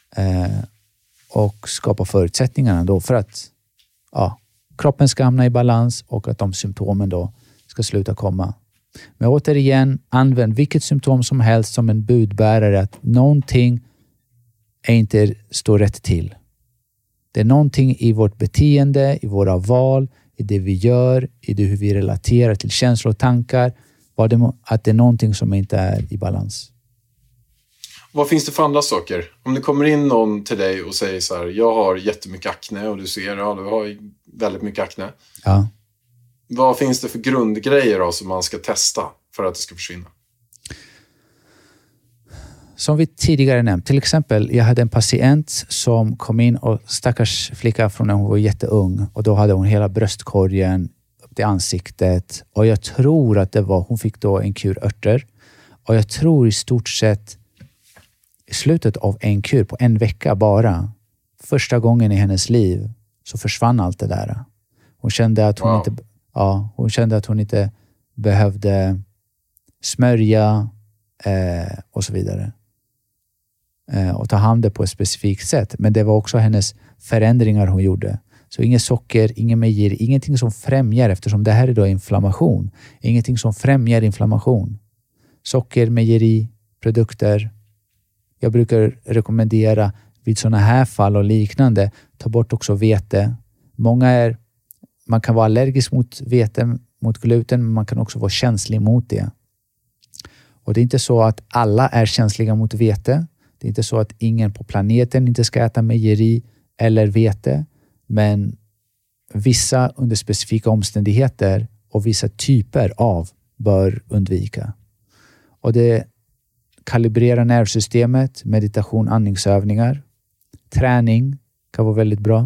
Och skapa förutsättningarna då för att kroppen ska hamna i balans och att de symptomen då ska sluta komma. Men återigen, använd vilket symptom som helst som en budbärare att någonting inte står rätt till. Det är någonting i vårt beteende, i våra val, i det vi gör, i det hur vi relaterar till känslor och tankar, att det är någonting som inte är i balans. Vad finns det för andra saker? Om det kommer in någon till dig och säger så här, jag har jättemycket akne, och du ser, du har väldigt mycket akne. Ja. Vad finns det för grundgrejer då som man ska testa för att det ska försvinna? Som vi tidigare nämnt, till exempel, jag hade en patient som kom in, och stackars flicka från när hon var jätteung, och då hade hon hela bröstkorgen upp till ansiktet, och jag tror att hon fick då en kur örter, och jag tror i stort sett i slutet av en kur på en vecka bara, första gången i hennes liv, så försvann allt det där. Hon kände att hon inte behövde smörja och så vidare. Och ta hand om det på ett specifikt sätt. Men det var också hennes förändringar hon gjorde. Så inget socker, ingen mejeri, ingenting som främjar, eftersom det här är då inflammation. Ingenting som främjar inflammation. Socker, mejeri, produkter. Jag brukar rekommendera vid sådana här fall och liknande, ta bort också vete. Man kan vara allergisk mot vete, mot gluten, men man kan också vara känslig mot det. Och det är inte så att alla är känsliga mot vete. Det är inte så att ingen på planeten inte ska äta mejeri eller vete. Men vissa under specifika omständigheter och vissa typer av bör undvika. Och det kalibrerar nervsystemet, meditation, andningsövningar. Träning kan vara väldigt bra.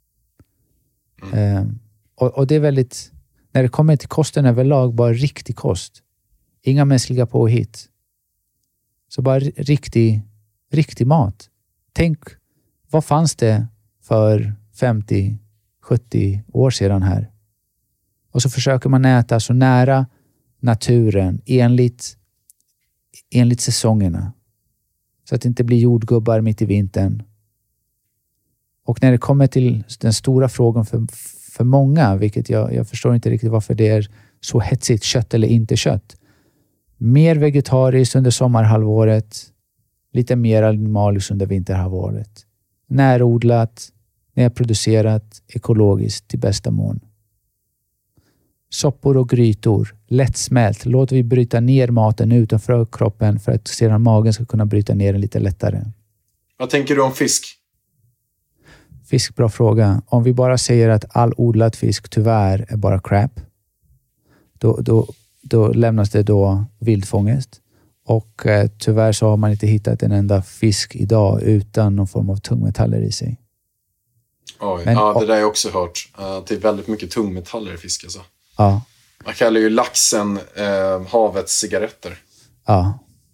Och det är väldigt, när det kommer till kosten överlag, bara riktig kost. Inga mänskliga påhitt. Så bara riktig mat. Tänk, vad fanns det för 50-70 år sedan här? Och så försöker man äta så nära naturen enligt säsongerna. Så att det inte blir jordgubbar mitt i vintern. Och när det kommer till den stora frågan för många, vilket jag förstår inte riktigt varför det är så hetsigt, kött eller inte kött. Mer vegetariskt under sommarhalvåret, lite mer animaliskt under vinterhalvåret. Närodlat, närproducerat, ekologiskt till bästa mån. Soppor och grytor, lättsmält. Låt vi bryta ner maten utanför kroppen för att sedan magen ska kunna bryta ner den lite lättare. Vad tänker du om fisk? Fisk, bra fråga. Om vi bara säger att all odlad fisk tyvärr är bara crap. Då lämnas det då vildfångest. Och tyvärr så har man inte hittat en enda fisk idag utan någon form av tungmetaller i sig. Oj, det där har jag också hört. Det är väldigt mycket tungmetaller i fisk alltså. Ja. Man kallar ju laxen havets cigaretter. Ja.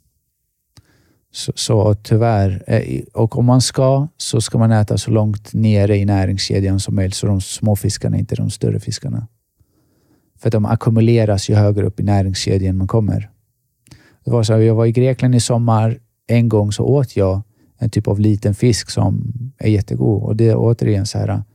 Så tyvärr. Och om man ska man äta så långt nere i näringskedjan som möjligt. Så de små fiskarna, inte de större fiskarna. För att de ackumuleras ju högre upp i näringskedjan man kommer. Det var så här, jag var i Grekland i sommar. En gång så åt jag en typ av liten fisk som är jättegod. Och det är återigen så här.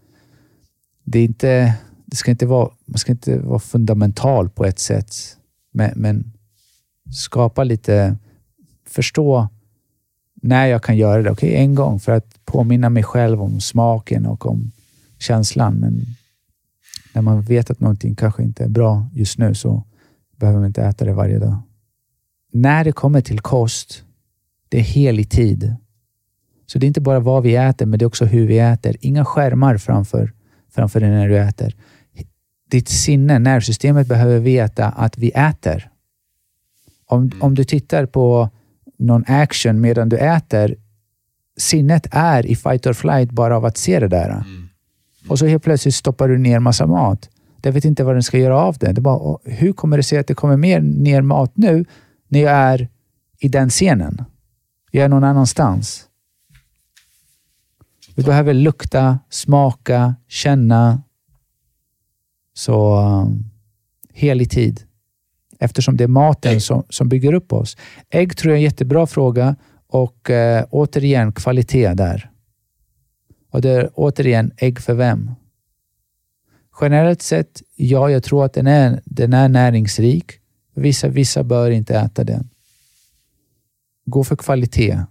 Man ska inte vara fundamental på ett sätt. Men skapa lite, förstå när jag kan göra det. Okej, en gång för att påminna mig själv om smaken och om känslan. Men när man vet att någonting kanske inte är bra just nu så behöver man inte äta det varje dag. När det kommer till kost, det är helig tid. Så det är inte bara vad vi äter, men det är också hur vi äter. Inga skärmar framför dig när du äter. Ditt sinne, nervsystemet behöver veta att vi äter. Om du tittar på någon action medan du äter, sinnet är i fight or flight bara av att se det där. Och så helt plötsligt stoppar du ner massa mat. Jag vet inte vad den ska göra av det. Det är bara, hur kommer det sig att det kommer mer ner mat nu när jag är i den scenen? Jag är någon annanstans. Vi behöver lukta, smaka, känna. Så helig tid. Eftersom det är maten som bygger upp oss. Ägg tror jag är en jättebra fråga. Och återigen kvalitet där. Och det är återigen ägg för vem? Generellt sett, ja, jag tror att den är näringsrik. Vissa bör inte äta den. Gå för kvalitet.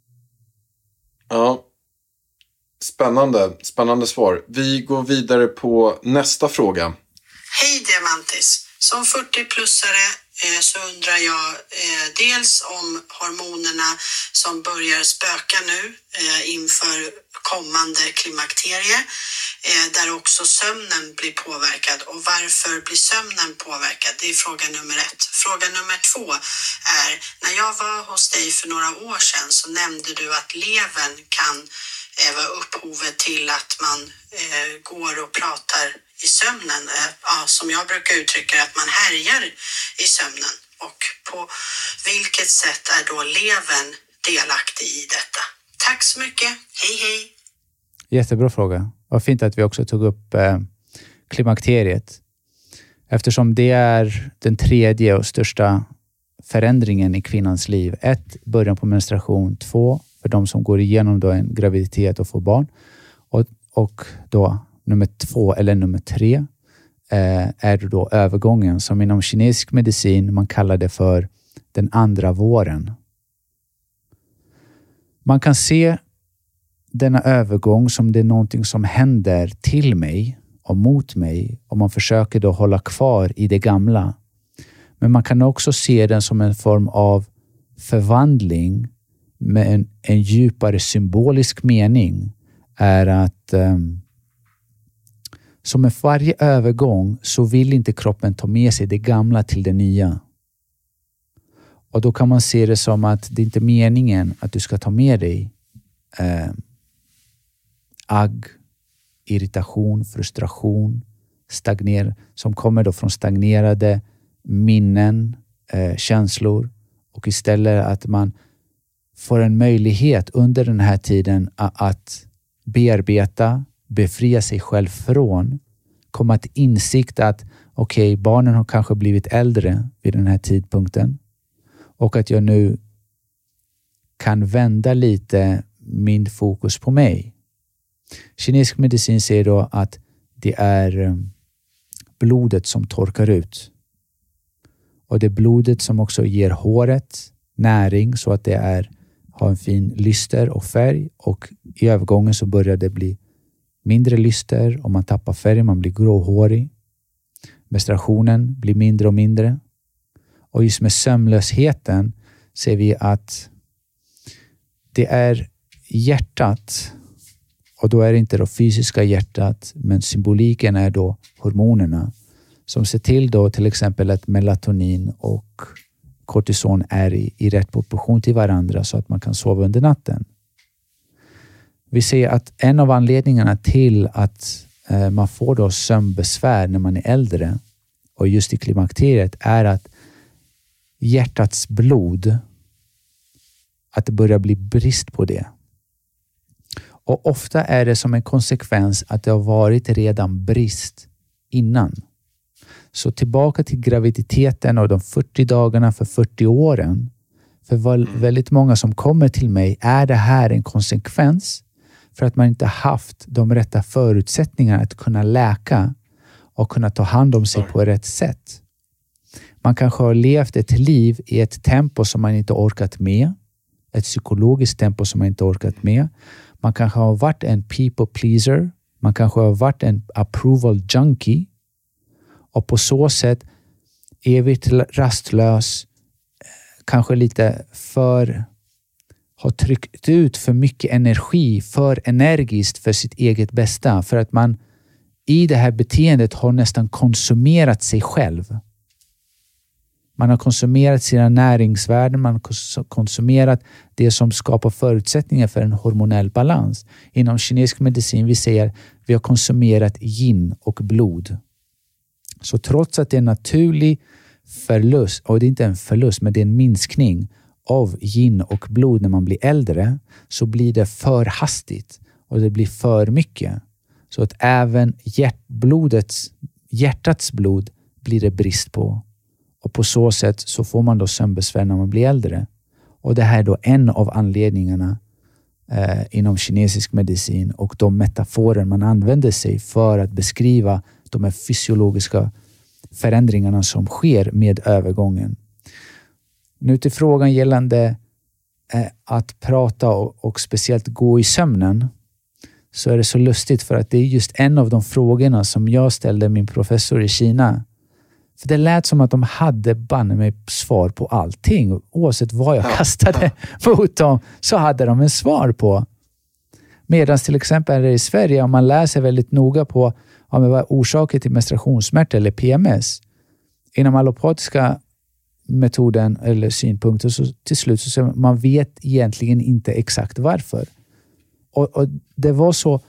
Ja. Spännande svar. Vi går vidare på nästa fråga. Hej Diamantis. Som 40-plussare så undrar jag dels om hormonerna som börjar spöka nu inför kommande klimakterie, där också sömnen blir påverkad. Och varför blir sömnen påverkad? Det är fråga nummer 1. Fråga nummer 2 är, när jag var hos dig för några år sedan så nämnde du att levern kan vara upphovet till att man går och pratar i sömnen. Som jag brukar uttrycka, att man härjar i sömnen. Och på vilket sätt är då levern delaktig i detta? Tack så mycket. Hej hej. Jättebra fråga. Vad fint att vi också tog upp klimakteriet. Eftersom det är den tredje och största förändringen i kvinnans liv. 1. Början på menstruation. 2. För de som går igenom då en graviditet och får barn. Och då nummer 2 eller nummer 3 är då övergången som inom kinesisk medicin man kallar det för den andra våren. Man kan se denna övergång som det är någonting som händer till mig och mot mig och man försöker då hålla kvar i det gamla. Men man kan också se den som en form av förvandling med en djupare symbolisk mening är att som med varje övergång så vill inte kroppen ta med sig det gamla till det nya. Och då kan man se det som att det inte är meningen att du ska ta med dig agg, irritation, frustration, som kommer då från stagnerade minnen, känslor och istället att man får en möjlighet under den här tiden att bearbeta, befria sig själv från, komma till insikt att okej, barnen har kanske blivit äldre vid den här tidpunkten och att jag nu kan vända lite min fokus på mig. Kinesisk medicin säger då att det är blodet som torkar ut. Och det är blodet som också ger håret näring så att det har en fin lyster och färg. Och i övergången så börjar det bli mindre lyster och man tappar färg, man blir gråhårig. Menstruationen blir mindre och mindre. Och just med sömnlösheten ser vi att det är hjärtat Och då är det inte det fysiska hjärtat, men symboliken är då hormonerna som ser till då till exempel att melatonin och kortison är i rätt proportion till varandra så att man kan sova under natten. Vi ser att en av anledningarna till att man får då sömnbesvär när man är äldre och just i klimakteriet är att hjärtats blod, att det börjar bli brist på det. Och ofta är det som en konsekvens att det har varit redan brist innan. Så tillbaka till graviditeten och de 40 dagarna för 40 åren. För väldigt många som kommer till mig är det här en konsekvens för att man inte haft de rätta förutsättningarna att kunna läka och kunna ta hand om sig på rätt sätt. Man kanske har levt ett liv i ett tempo som man inte orkat med. Ett psykologiskt tempo som man inte orkat med. Man kanske har varit en people pleaser. Man kanske har varit en approval junkie. Och på så sätt evigt rastlös. Kanske lite för... har tryckt ut för mycket energi. För energiskt för sitt eget bästa. För att man i det här beteendet har nästan konsumerat sig själv. Man har konsumerat sina näringsvärden, man har konsumerat det som skapar förutsättningar för en hormonell balans. Inom kinesisk medicin vi säger vi har konsumerat yin och blod. Så trots att det är en naturlig förlust, och det är inte en förlust men det är en minskning av yin och blod när man blir äldre, så blir det för hastigt och det blir för mycket. Så att även hjärtats blod blir det brist på. Och på så sätt så får man då sömnbesvär när man blir äldre. Och det här är då en av anledningarna inom kinesisk medicin och de metaforer man använder sig för att beskriva de här fysiologiska förändringarna som sker med övergången. Nu till frågan gällande att prata och speciellt gå i sömnen, så är det så lustigt för att det är just en av de frågorna som jag ställde min professor i Kina. För det lät som att de hade banne mig svar på allting. Oavsett vad jag kastade mot dem så hade de en svar på. Medan till exempel i Sverige, om man läser väldigt noga på vad är orsaker till menstruationssmärta eller PMS. Inom allopatiska metoden eller synpunkter så till slut så man vet egentligen inte exakt varför. Och det var så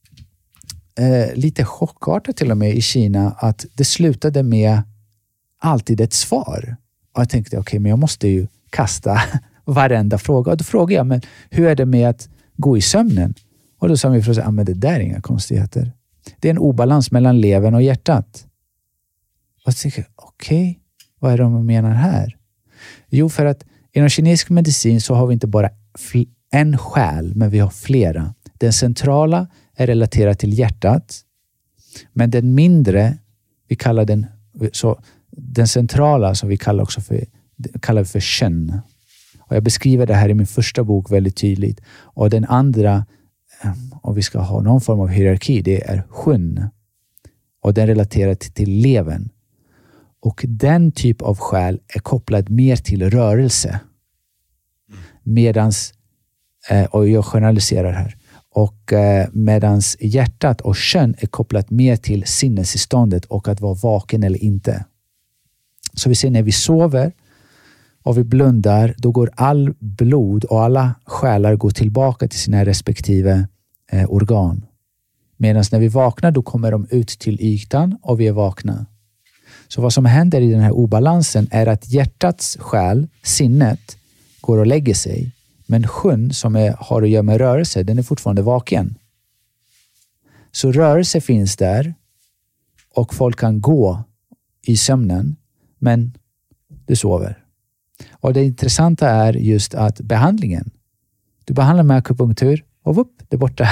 lite chockartat till och med i Kina att det slutade med alltid ett svar. Och jag tänkte okej, men jag måste ju kasta varenda fråga. Och då frågade jag, men hur är det med att gå i sömnen? Och då sa min professor, men det där är inga konstigheter. Det är en obalans mellan levern och hjärtat. Och jag tänkte, okej, vad är det de menar här? Jo, för att inom kinesisk medicin så har vi inte bara en själ, men vi har flera. Den centrala är relaterad till hjärtat. Men den mindre, vi kallar den så, den centrala som vi kallar också för kön. Och jag beskriver det här i min första bok väldigt tydligt. Och den andra, om vi ska ha någon form av hierarki, det är sjön. Och den relaterar till levern. Och den typ av själ är kopplad mer till rörelse. Medans, och jag generaliserar här. Och medans hjärtat och kön är kopplat mer till sinnestillståndet och att vara vaken eller inte. Så vi ser när vi sover och vi blundar, då går all blod och alla själar går tillbaka till sina respektive organ. Medan när vi vaknar, då kommer de ut till ytan och vi är vakna. Så vad som händer i den här obalansen är att hjärtats själ, sinnet, går och lägger sig. Men sjön som har att göra med rörelse, den är fortfarande vaken. Så rörelse finns där och folk kan gå i sömnen, men du sover. Och det intressanta är just att behandlingen, du behandlar med akupunktur och vupp, det är borta.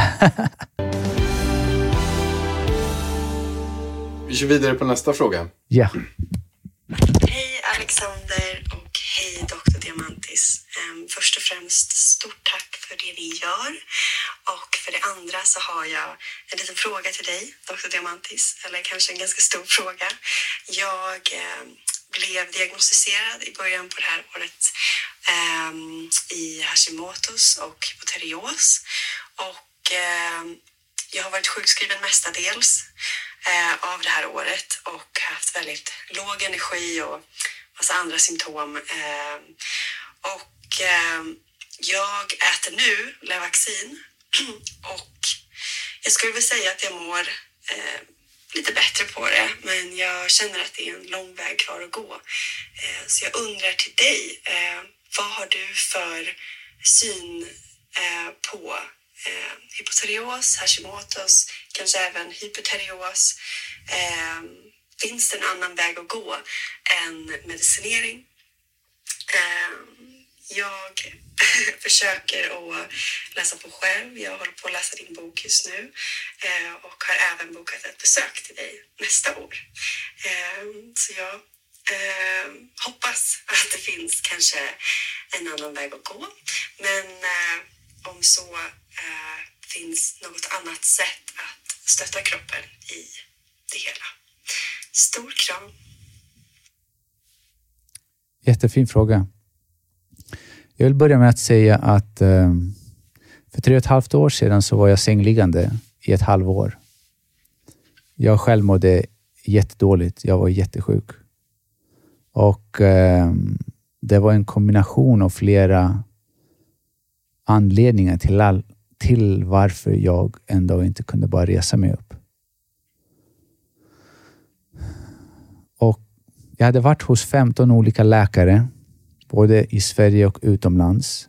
Vi kör vidare på nästa fråga. Ja. Hej Alexander och hej Dr. Diamantis. Först och främst stort tack för det ni gör. Och för det andra så har jag en liten fråga till dig, Dr. Diamantis. Eller kanske en ganska stor fråga. Jag blev diagnostiserad i början på det här året i Hashimotos och hypotyreos. Och Jag har varit sjukskriven mestadels av det här året och haft väldigt låg energi och massa andra symptom. Och jag äter nu Levaxin och jag skulle vilja säga att jag mår lite bättre på det, men jag känner att det är en lång väg kvar att gå. Så jag undrar till dig, vad har du för syn på hypotyreos, Hashimotos, kanske även hypertyreos? Finns det en annan väg att gå än medicinering? Jag försöker att läsa på själv. Jag håller på att läsa din bok just nu och har även bokat ett besök till dig nästa år. Så jag hoppas att det finns kanske en annan väg att gå. Men om så finns något annat sätt att stötta kroppen i det hela. Stor kram! Jättefin fråga. Jag vill börja med att säga att för 3,5 år sedan så var jag sängliggande i ett halvår. Jag själv mådde jättedåligt. Jag var jättesjuk. Och det var en kombination av flera anledningar till varför jag ändå inte kunde bara resa mig upp. Och jag hade varit hos 15 olika läkare, både i Sverige och utomlands.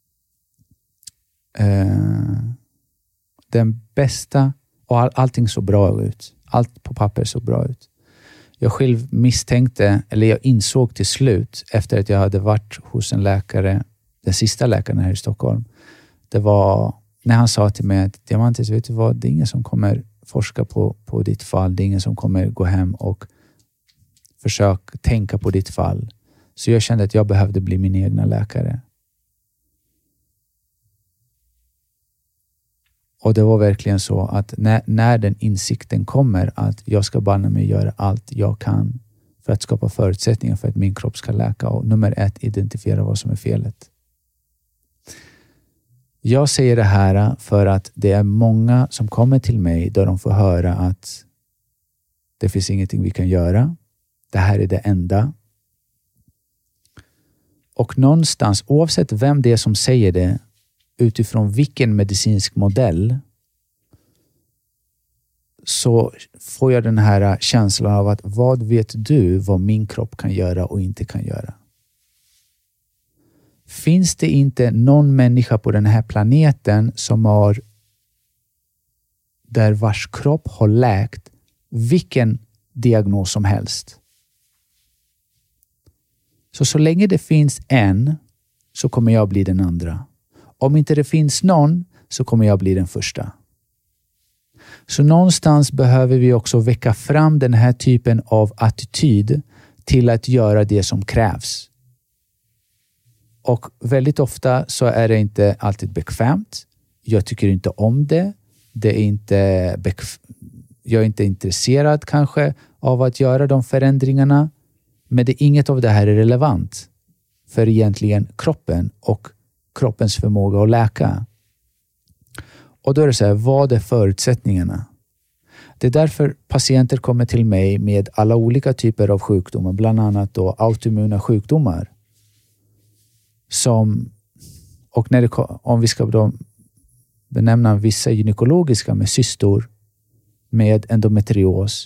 Den bästa, och allting såg bra ut. Allt på papper såg bra ut. Jag själv misstänkte, eller jag insåg till slut, efter att jag hade varit hos en läkare, den sista läkaren här i Stockholm. Det var när han sa till mig att Diamantis, vet du vad, det är ingen som kommer forska på ditt fall. Det är ingen som kommer gå hem och försöka tänka på ditt fall. Så jag kände att jag behövde bli min egna läkare. Och det var verkligen så att när den insikten kommer att jag ska banna mig göra allt jag kan för att skapa förutsättningar för att min kropp ska läka. Och nummer 1, identifiera vad som är felet. Jag säger det här för att det är många som kommer till mig där de får höra att det finns ingenting vi kan göra. Det här är det enda. Och någonstans, oavsett vem det är som säger det, utifrån vilken medicinsk modell, så får jag den här känslan av att vad vet du vad min kropp kan göra och inte kan göra? Finns det inte någon människa på den här planeten som har, där vars kropp har läkt vilken diagnos som helst? Så länge det finns en så kommer jag bli den andra. Om inte det finns någon så kommer jag bli den första. Så någonstans behöver vi också väcka fram den här typen av attityd till att göra det som krävs. Och väldigt ofta så är det inte alltid bekvämt. Jag tycker inte om det. Jag är inte intresserad kanske av att göra de förändringarna. Men inget av det här är relevant för egentligen kroppen och kroppens förmåga att läka. Och då är det så här, vad är förutsättningarna? Det är därför patienter kommer till mig med alla olika typer av sjukdomar, bland annat då autoimmuna sjukdomar. Och om vi ska då benämna vissa gynekologiska med cystor, med endometrios,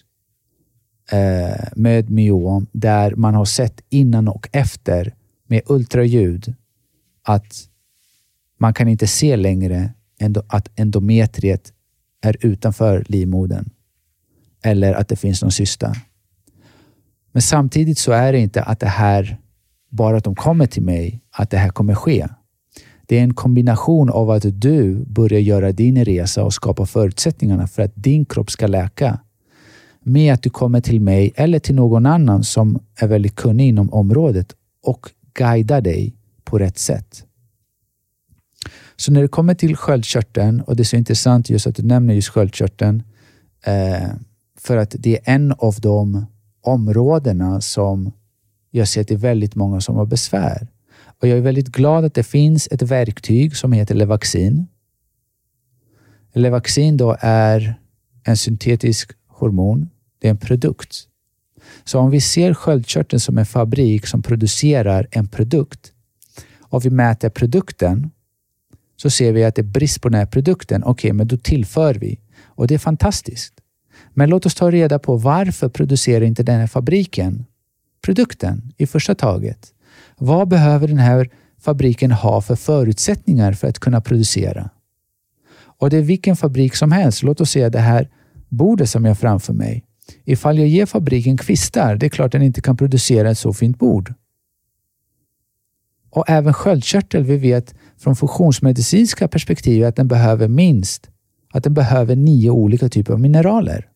med myom, där man har sett innan och efter med ultraljud att man kan inte se längre att endometriet är utanför livmodern eller att det finns någon cysta. Men samtidigt så är det inte att det här, bara att de kommer till mig, att det här kommer ske. Det är en kombination av att du börjar göra din resa och skapa förutsättningarna för att din kropp ska läka, med att du kommer till mig eller till någon annan som är väldigt kunnig inom området och guidar dig på rätt sätt. Så när det kommer till sköldkörteln, och det är så intressant just att du nämner just sköldkörteln, för att det är en av de områdena som jag ser till väldigt många som har besvär. Och jag är väldigt glad att det finns ett verktyg som heter Levaxin. Levaxin då är en syntetisk hormon. Det är en produkt. Så om vi ser sköldkörteln som en fabrik som producerar en produkt och vi mäter produkten, så ser vi att det är brist på den här produkten. Okej, men då tillför vi. Och det är fantastiskt. Men låt oss ta reda på varför producerar inte den här fabriken produkten i första taget. Vad behöver den här fabriken ha för förutsättningar för att kunna producera? Och det är vilken fabrik som helst. Låt oss säga det här bordet som jag har framför mig. Ifall jag ger fabriken kvistar, det är klart att den inte kan producera ett så fint bord. Och även sköldkörtel, vi vet från funktionsmedicinska perspektiv att den behöver 9 olika typer av mineraler.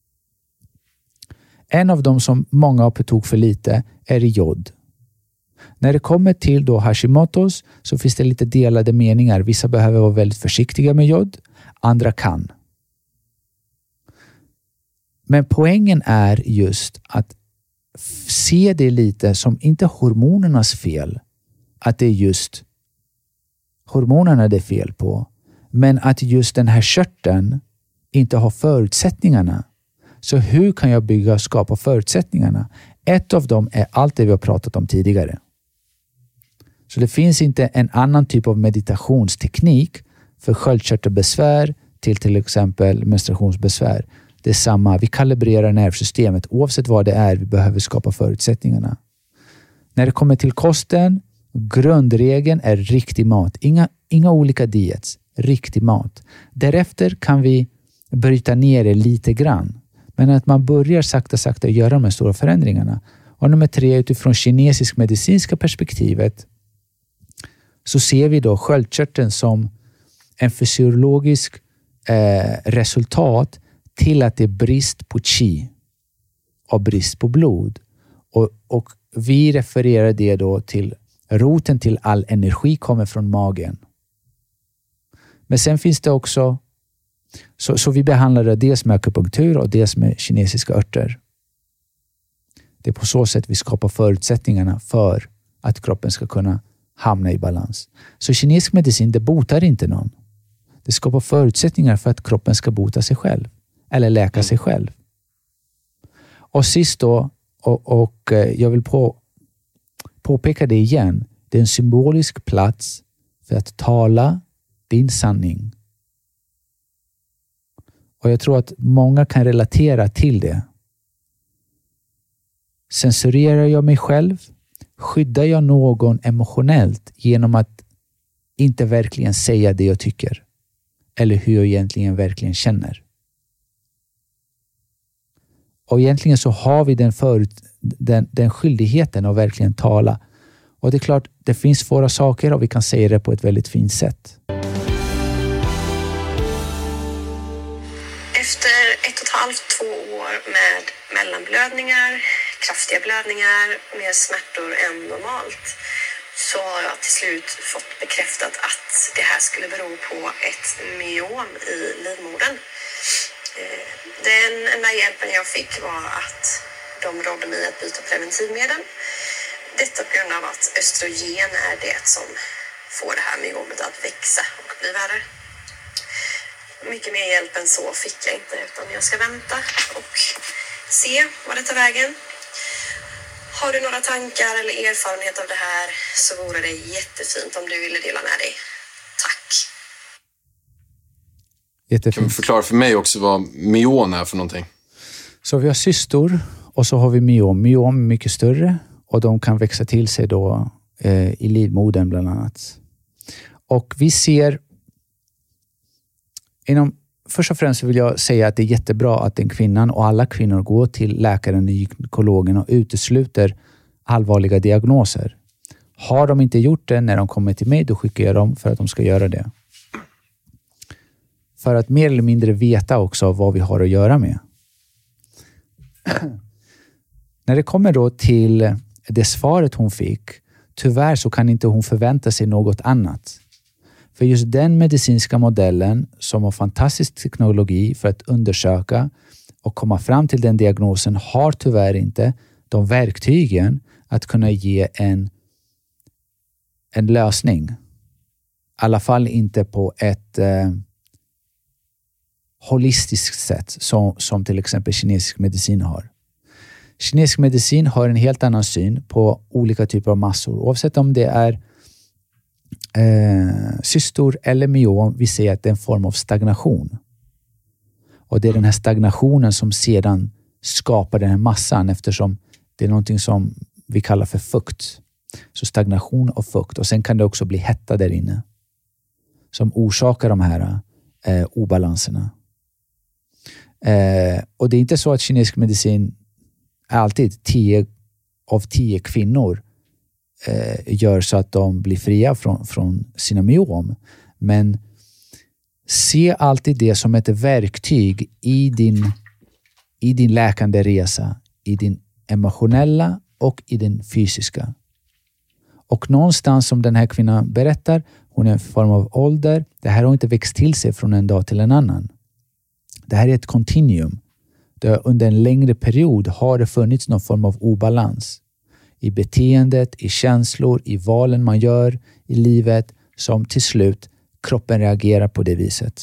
En av dem som många har på tok för lite är jod. När det kommer till då Hashimotos så finns det lite delade meningar. Vissa behöver vara väldigt försiktiga med jod, andra kan. Men poängen är just att se det lite som inte hormonernas fel, att det är just hormonerna det är fel på, men att just den här körteln inte har förutsättningarna. Så hur kan jag bygga och skapa förutsättningarna? Ett av dem är allt det vi har pratat om tidigare. Så det finns inte en annan typ av meditationsteknik för sköldkörtelbesvär till exempel menstruationsbesvär. Det är samma, vi kalibrerar nervsystemet oavsett vad det är, vi behöver skapa förutsättningarna. När det kommer till kosten, grundregeln är riktig mat. Inga olika diets, riktig mat. Därefter kan vi bryta ner det lite grann. Men att man börjar sakta göra de här stora förändringarna. Och nummer 3, utifrån kinesisk medicinska perspektivet så ser vi då sköldkörteln som en fysiologisk resultat till att det är brist på qi och brist på blod. Och vi refererar det då till roten till all energi kommer från magen. Men sen finns det också så vi behandlar det dels med akupunktur och dels med kinesiska örter. Det är på så sätt vi skapar förutsättningarna för att kroppen ska kunna hamna i balans. Så kinesisk medicin, det botar inte någon. Det skapar förutsättningar för att kroppen ska bota sig själv. Eller läka sig själv. Och sist då, och jag vill påpeka det igen. Det är en symbolisk plats för att tala din sanning. Och jag tror att många kan relatera till det. Censurerar jag mig själv? Skyddar jag någon emotionellt genom att inte verkligen säga det jag tycker? Eller hur jag egentligen verkligen känner? Och egentligen så har vi den skyldigheten att verkligen tala. Och det är klart, det finns svåra saker och vi kan säga det på ett väldigt fint sätt. Efter 1,5-2 år med mellanblödningar, kraftiga blödningar, mer smärtor än normalt, så har jag till slut fått bekräftat att det här skulle bero på ett myom i livmodern. Den enda hjälpen jag fick var att de rådde mig att byta preventivmedel. Detta på grund av att östrogen är det som får det här myomet att växa och bli värre. Mycket mer hjälp än så fick jag inte, utan jag ska vänta och se vad det tar vägen. Har du några tankar eller erfarenhet av det här så vore det jättefint om du ville dela med dig. Tack! Jättefint. Kan du förklara för mig också vad myon är för någonting? Så vi har cystor och så har vi myom. Myom är mycket större och de kan växa till sig då i livmodern bland annat. Och vi ser först och främst vill jag säga att det är jättebra att den kvinnan och alla kvinnor går till läkaren och gynekologen och utesluter allvarliga diagnoser. Har de inte gjort det när de kommer till mig, då skickar jag dem för att de ska göra det. För att mer eller mindre veta också vad vi har att göra med. När det kommer då till det svaret hon fick, tyvärr så kan inte hon förvänta sig något annat. För just den medicinska modellen som har fantastisk teknologi för att undersöka och komma fram till den diagnosen har tyvärr inte de verktygen att kunna ge en lösning. I alla fall inte på ett holistiskt sätt som till exempel kinesisk medicin har. Kinesisk medicin har en helt annan syn på olika typer av massor. Oavsett om det är cystor eller myom, vi ser att det är en form av stagnation. Och det är den här stagnationen som sedan skapar den här massan, eftersom det är någonting som vi kallar för fukt. Så stagnation och fukt. Och sen kan det också bli hetta där inne som orsakar de här obalanserna. Och det är inte så att kinesisk medicin alltid 10 av 10 kvinnor gör så att de blir fria från sina myom. Men se alltid det som ett verktyg i din läkande resa, i din emotionella och i din fysiska. Och någonstans som den här kvinnan berättar, hon är en form av ålder. Det här har inte växt till sig från en dag till en annan. Det här är ett continuum. Under en längre period har det funnits någon form av obalans i beteendet, i känslor, i valen man gör i livet, som till slut kroppen reagerar på det viset.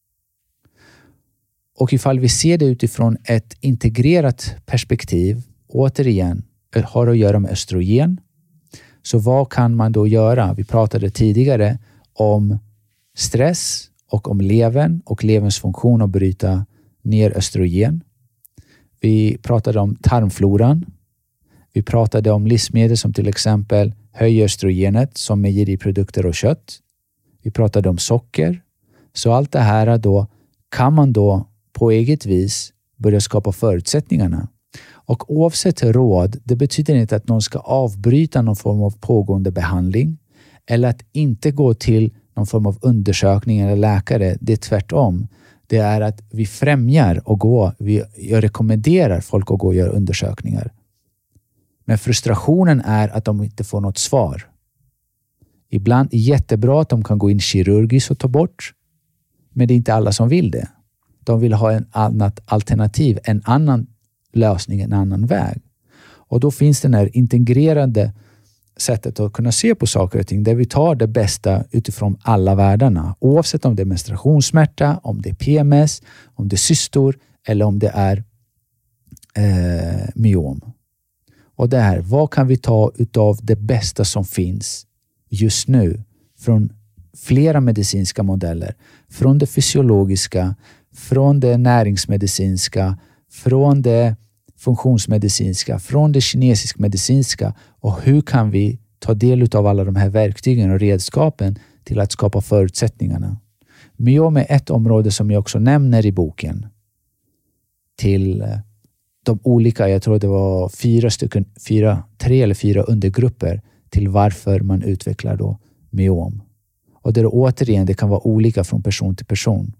Och ifall vi ser det utifrån ett integrerat perspektiv, återigen, har att göra med östrogen. Så vad kan man då göra? Vi pratade tidigare om stress och om levern och leverns funktion att bryta ner östrogen. Vi pratade om tarmfloran. Vi pratade om livsmedel som till exempel höjer östrogenet, som mejeriprodukter och kött. Vi pratade om socker. Så allt det här då kan man då på eget vis börja skapa förutsättningarna. Och oavsett råd, det betyder inte att någon ska avbryta någon form av pågående behandling eller att inte gå till någon form av undersökning eller läkare. Det är tvärtom. Det är att vi främjar jag rekommenderar folk att gå och göra undersökningar. Men frustrationen är att de inte får något svar. Ibland är det jättebra att de kan gå in kirurgiskt och ta bort. Men det är inte alla som vill det. De vill ha en annat alternativ, en annan lösning, en annan väg. Och då finns den här integrerade sättet att kunna se på saker och ting där vi tar det bästa utifrån alla världarna. Oavsett om det är menstruationssmärta, om det är PMS, om det är cystor eller om det är myom. Och det här, vad kan vi ta utav det bästa som finns just nu från flera medicinska modeller, från det fysiologiska, från det näringsmedicinska, från det funktionsmedicinska, från det kinesisk-medicinska, och hur kan vi ta del av alla de här verktygen och redskapen till att skapa förutsättningarna. Myom är ett område som jag också nämner i boken till de olika, jag tror det var 3 eller 4 undergrupper till varför man utvecklar då myom. Och det är återigen, det kan vara olika från person till person.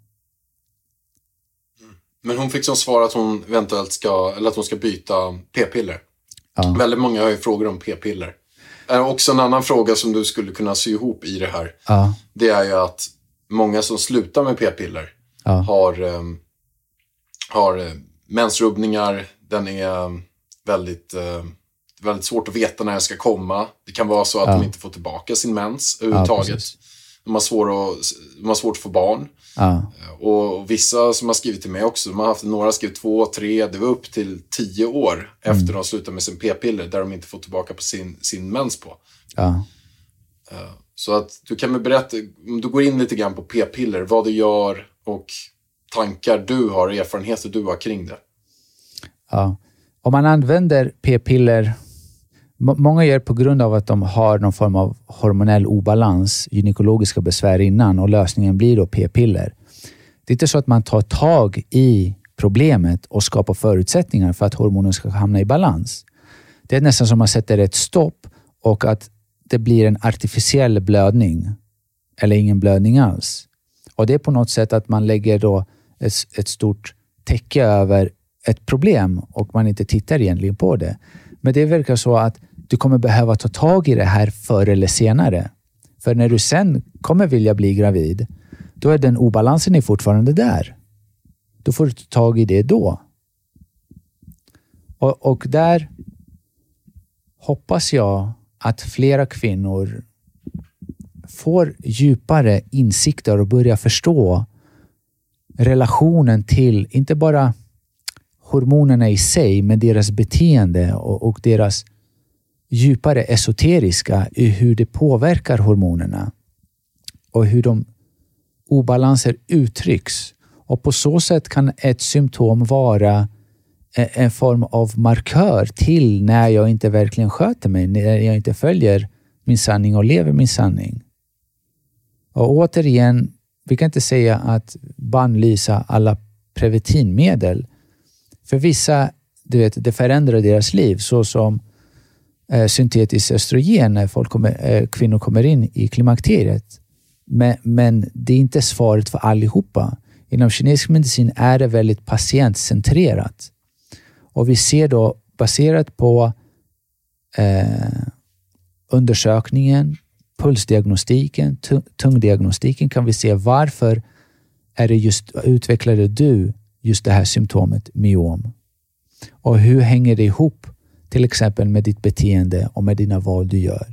Men hon fick som svar att hon eventuellt ska byta p-piller. Ja. Väldigt många har ju frågor om p-piller. Också en annan fråga som du skulle kunna sy ihop i det här. Ja. Det är ju att många som slutar med p-piller har mensrubbningar. Den är väldigt svårt att veta när det ska komma. Det kan vara så att de inte får tillbaka sin mens överhuvudtaget. De har svårt att få barn. Och vissa som har skrivit till mig också, de har haft några skrivit 2, 3, det var upp till 10 år efter de har slutat med sin p-piller där de inte får tillbaka på sin mens på. Så att du kan väl berätta, om du går in lite grann på p-piller, vad du gör och tankar du har, erfarenheter du har kring det. Ja, om man använder p-piller, många gör på grund av att de har någon form av hormonell obalans, gynekologiska besvär innan, och lösningen blir då p-piller. Det är inte så att man tar tag i problemet och skapar förutsättningar för att hormonen ska hamna i balans. Det är nästan som att man sätter ett stopp och att det blir en artificiell blödning eller ingen blödning alls. Och det är på något sätt att man lägger då ett stort täcke över ett problem och man inte tittar egentligen på det. Men det verkar så att du kommer behöva ta tag i det här förr eller senare. För när du sen kommer vilja bli gravid, då är den obalansen är fortfarande där. Då får du ta tag i det då. Och där hoppas jag att flera kvinnor får djupare insikter och börjar förstå relationen till inte bara hormonerna i sig, men deras beteende och deras djupare esoteriska i hur det påverkar hormonerna och hur de obalanser uttrycks. Och på så sätt kan ett symptom vara en form av markör till när jag inte verkligen sköter mig, när jag inte följer min sanning och lever min sanning. Och återigen, vi kan inte säga att bannlysa alla preventivmedel. För vissa, det förändrar deras liv, så som syntetiskt östrogen när kvinnor kommer in i klimakteriet. Men det är inte svaret för allihopa. Inom kinesisk medicin är det väldigt patientcentrerat. Och vi ser då, baserat på undersökningen, pulsdiagnostiken, tungdiagnostiken, kan vi se varför utvecklade du just det här symptomet myom. Och hur hänger det ihop till exempel med ditt beteende och med dina val du gör.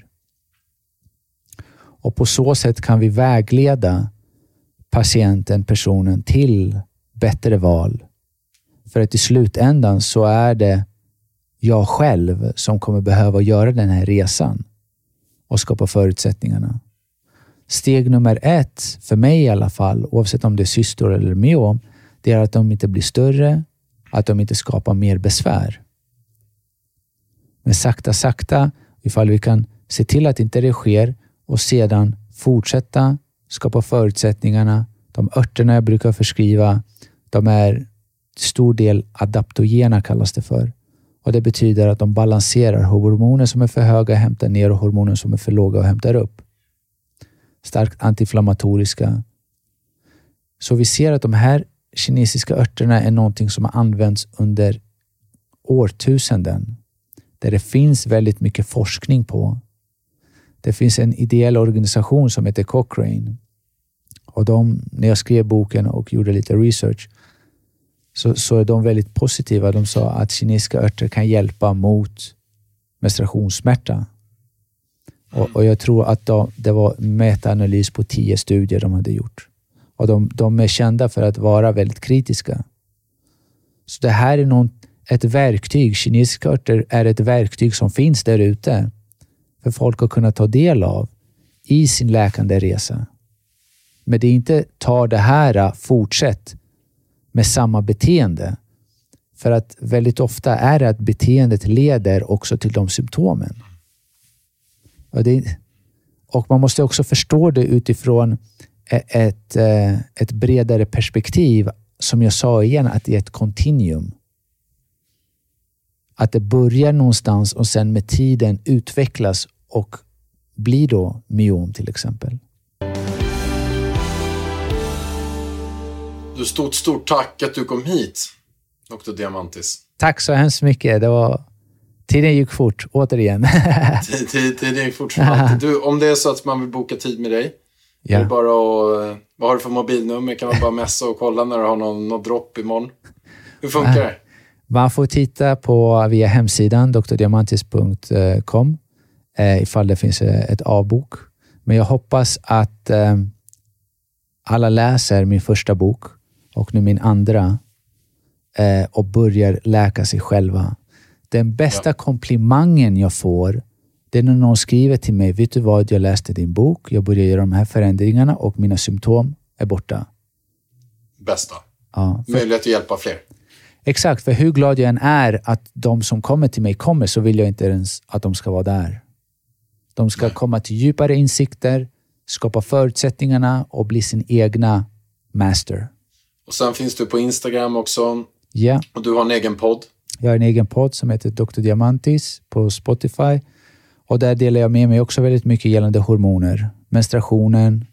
Och på så sätt kan vi vägleda personen till bättre val. För att i slutändan så är det jag själv som kommer behöva göra den här resan och skapa förutsättningarna. Steg nummer 1, för mig i alla fall, oavsett om det är cystor eller myom, det är att de inte blir större, att de inte skapar mer besvär. Men sakta, ifall vi kan se till att inte det sker och sedan fortsätta skapa förutsättningarna. De örterna jag brukar förskriva, de är stor del adaptogena kallas det för. Och det betyder att de balanserar hormoner som är för höga hämtar ner och hormoner som är för låga och hämtar upp. Starkt antiinflammatoriska. Så vi ser att de här kinesiska örterna är någonting som har använts under årtusenden. Där det finns väldigt mycket forskning på. Det finns en ideell organisation som heter Cochrane. Och när jag skrev boken och gjorde lite research så är de väldigt positiva. De sa att kinesiska örter kan hjälpa mot menstruationssmärta. Och jag tror att det var metaanalys på 10 studier de hade gjort. Och de är kända för att vara väldigt kritiska. Så det här är ett verktyg. Kinesiska örter är ett verktyg som finns där ute för folk att kunna ta del av i sin läkande resa. Men det är inte ta det här, fortsätt med samma beteende. För att väldigt ofta är det att beteendet leder också till de symptomen. Och man måste också förstå det utifrån ett bredare perspektiv. Som jag sa igen, att det är ett kontinuum. Att det börjar någonstans och sen med tiden utvecklas och blir då myom till exempel. Du, stort tack att du kom hit, Dr. Diamantis. Tack så hemskt mycket. Tiden gick fort, återigen. Tiden gick fort som alltid. Du, om det är så att man vill boka tid med dig, är det bara att, vad har du för mobilnummer? Kan man bara messa och kolla när du har någon dropp imorgon? Hur funkar det? Man får titta via hemsidan drdiamantis.com ifall det finns ett avbok. Men jag hoppas att alla läser min första bok och nu min andra och börjar läka sig själva. Den bästa komplimangen jag får, det är när någon skriver till mig: vet du vad, jag läste din bok, jag börjar göra de här förändringarna och mina symptom är borta. Bästa. Ja, möjlighet att hjälpa fler. Exakt, för hur glad jag än är att de som kommer till mig kommer, så vill jag inte ens att de ska vara där. De ska komma till djupare insikter, skapa förutsättningarna och bli sin egna master. Och sen finns du på Instagram också. Ja. Och du har en egen podd. Jag har en egen podd som heter Dr. Diamantis på Spotify. Och där delar jag med mig också väldigt mycket gällande hormoner. Menstruationen.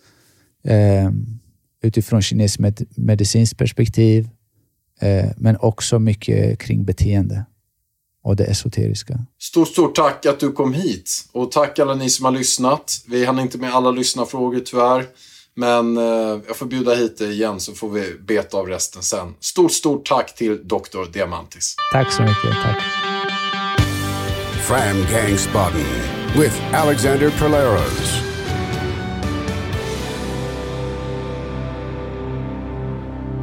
Utifrån kinesisk medicinskt perspektiv. Men också mycket kring beteende. Och det esoteriska. Stort tack att du kom hit. Och tack alla ni som har lyssnat. Vi hann inte med alla lyssnarfrågor tyvärr. Men jag får bjuda hit dig igen så får vi beta av resten sen. Stort tack till Dr. Diamantis. Tack så mycket, tack. Fram Gangsbaden with Alexander Polaros.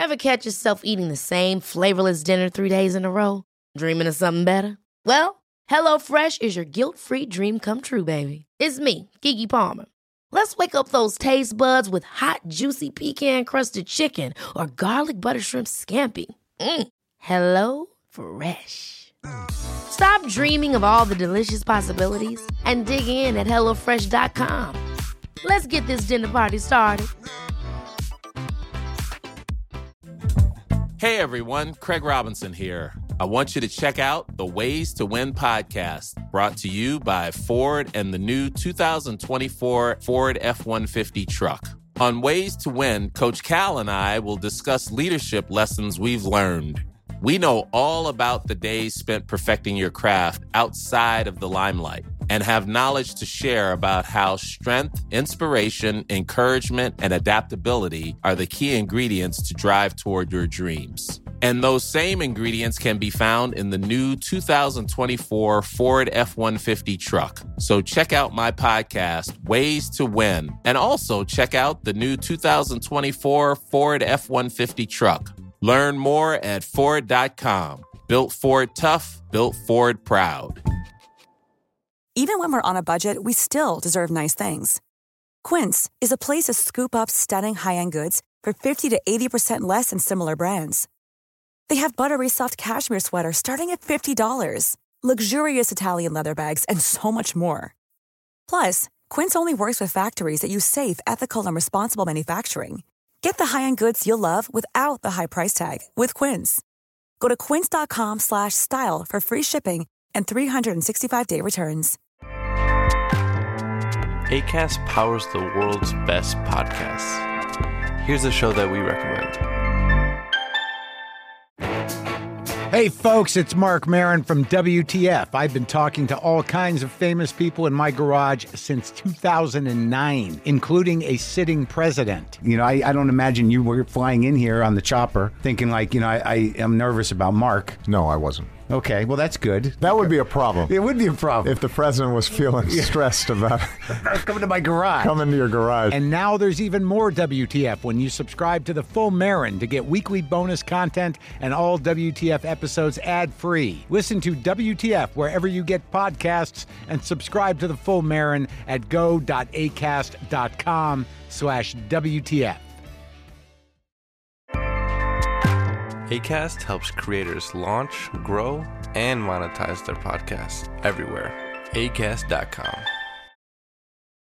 Ever catch yourself eating the same flavorless dinner 3 days in a row? Dreaming of something better? Well, HelloFresh is your guilt-free dream come true, baby. It's me, Keke Palmer. Let's wake up those taste buds with hot, juicy pecan-crusted chicken or garlic butter shrimp scampi. HelloFresh. Stop dreaming of all the delicious possibilities and dig in at HelloFresh.com. Let's get this dinner party started. Hey everyone, Craig Robinson here. I want you to check out the Ways to Win podcast, brought to you by Ford and the new 2024 Ford F-150 truck. On Ways to Win, Coach Cal and I will discuss leadership lessons we've learned. We know all about the days spent perfecting your craft outside of the limelight and have knowledge to share about how strength, inspiration, encouragement, and adaptability are the key ingredients to drive toward your dreams. And those same ingredients can be found in the new 2024 Ford F-150 truck. So check out my podcast, Ways to Win, and also check out the new 2024 Ford F-150 truck. Learn more at Ford.com. Built Ford tough, built Ford proud. Even when we're on a budget, we still deserve nice things. Quince is a place to scoop up stunning high-end goods for 50 to 80% less than similar brands. They have buttery soft cashmere sweaters starting at $50, luxurious Italian leather bags, and so much more. Plus, Quince only works with factories that use safe, ethical, and responsible manufacturing. Get the high-end goods you'll love without the high price tag with Quince. Go to quince.com/style for free shipping and 365-day returns. Acast powers the world's best podcasts. Here's a show that we recommend. Hey folks, it's Mark Maron from WTF. I've been talking to all kinds of famous people in my garage since 2009, including a sitting president. You know, I don't imagine you were flying in here on the chopper thinking like, you know, I am nervous about Mark. No, I wasn't. Okay, well, that's good. That would be a problem. It would be a problem. If the president was feeling stressed about coming to my garage. Coming to your garage. And now there's even more WTF when you subscribe to the Full Marin to get weekly bonus content and all WTF episodes ad-free. Listen to WTF wherever you get podcasts and subscribe to the Full Marin at go.acast.com/WTF. Acast helps creators launch, grow, and monetize their podcasts everywhere. Acast.com.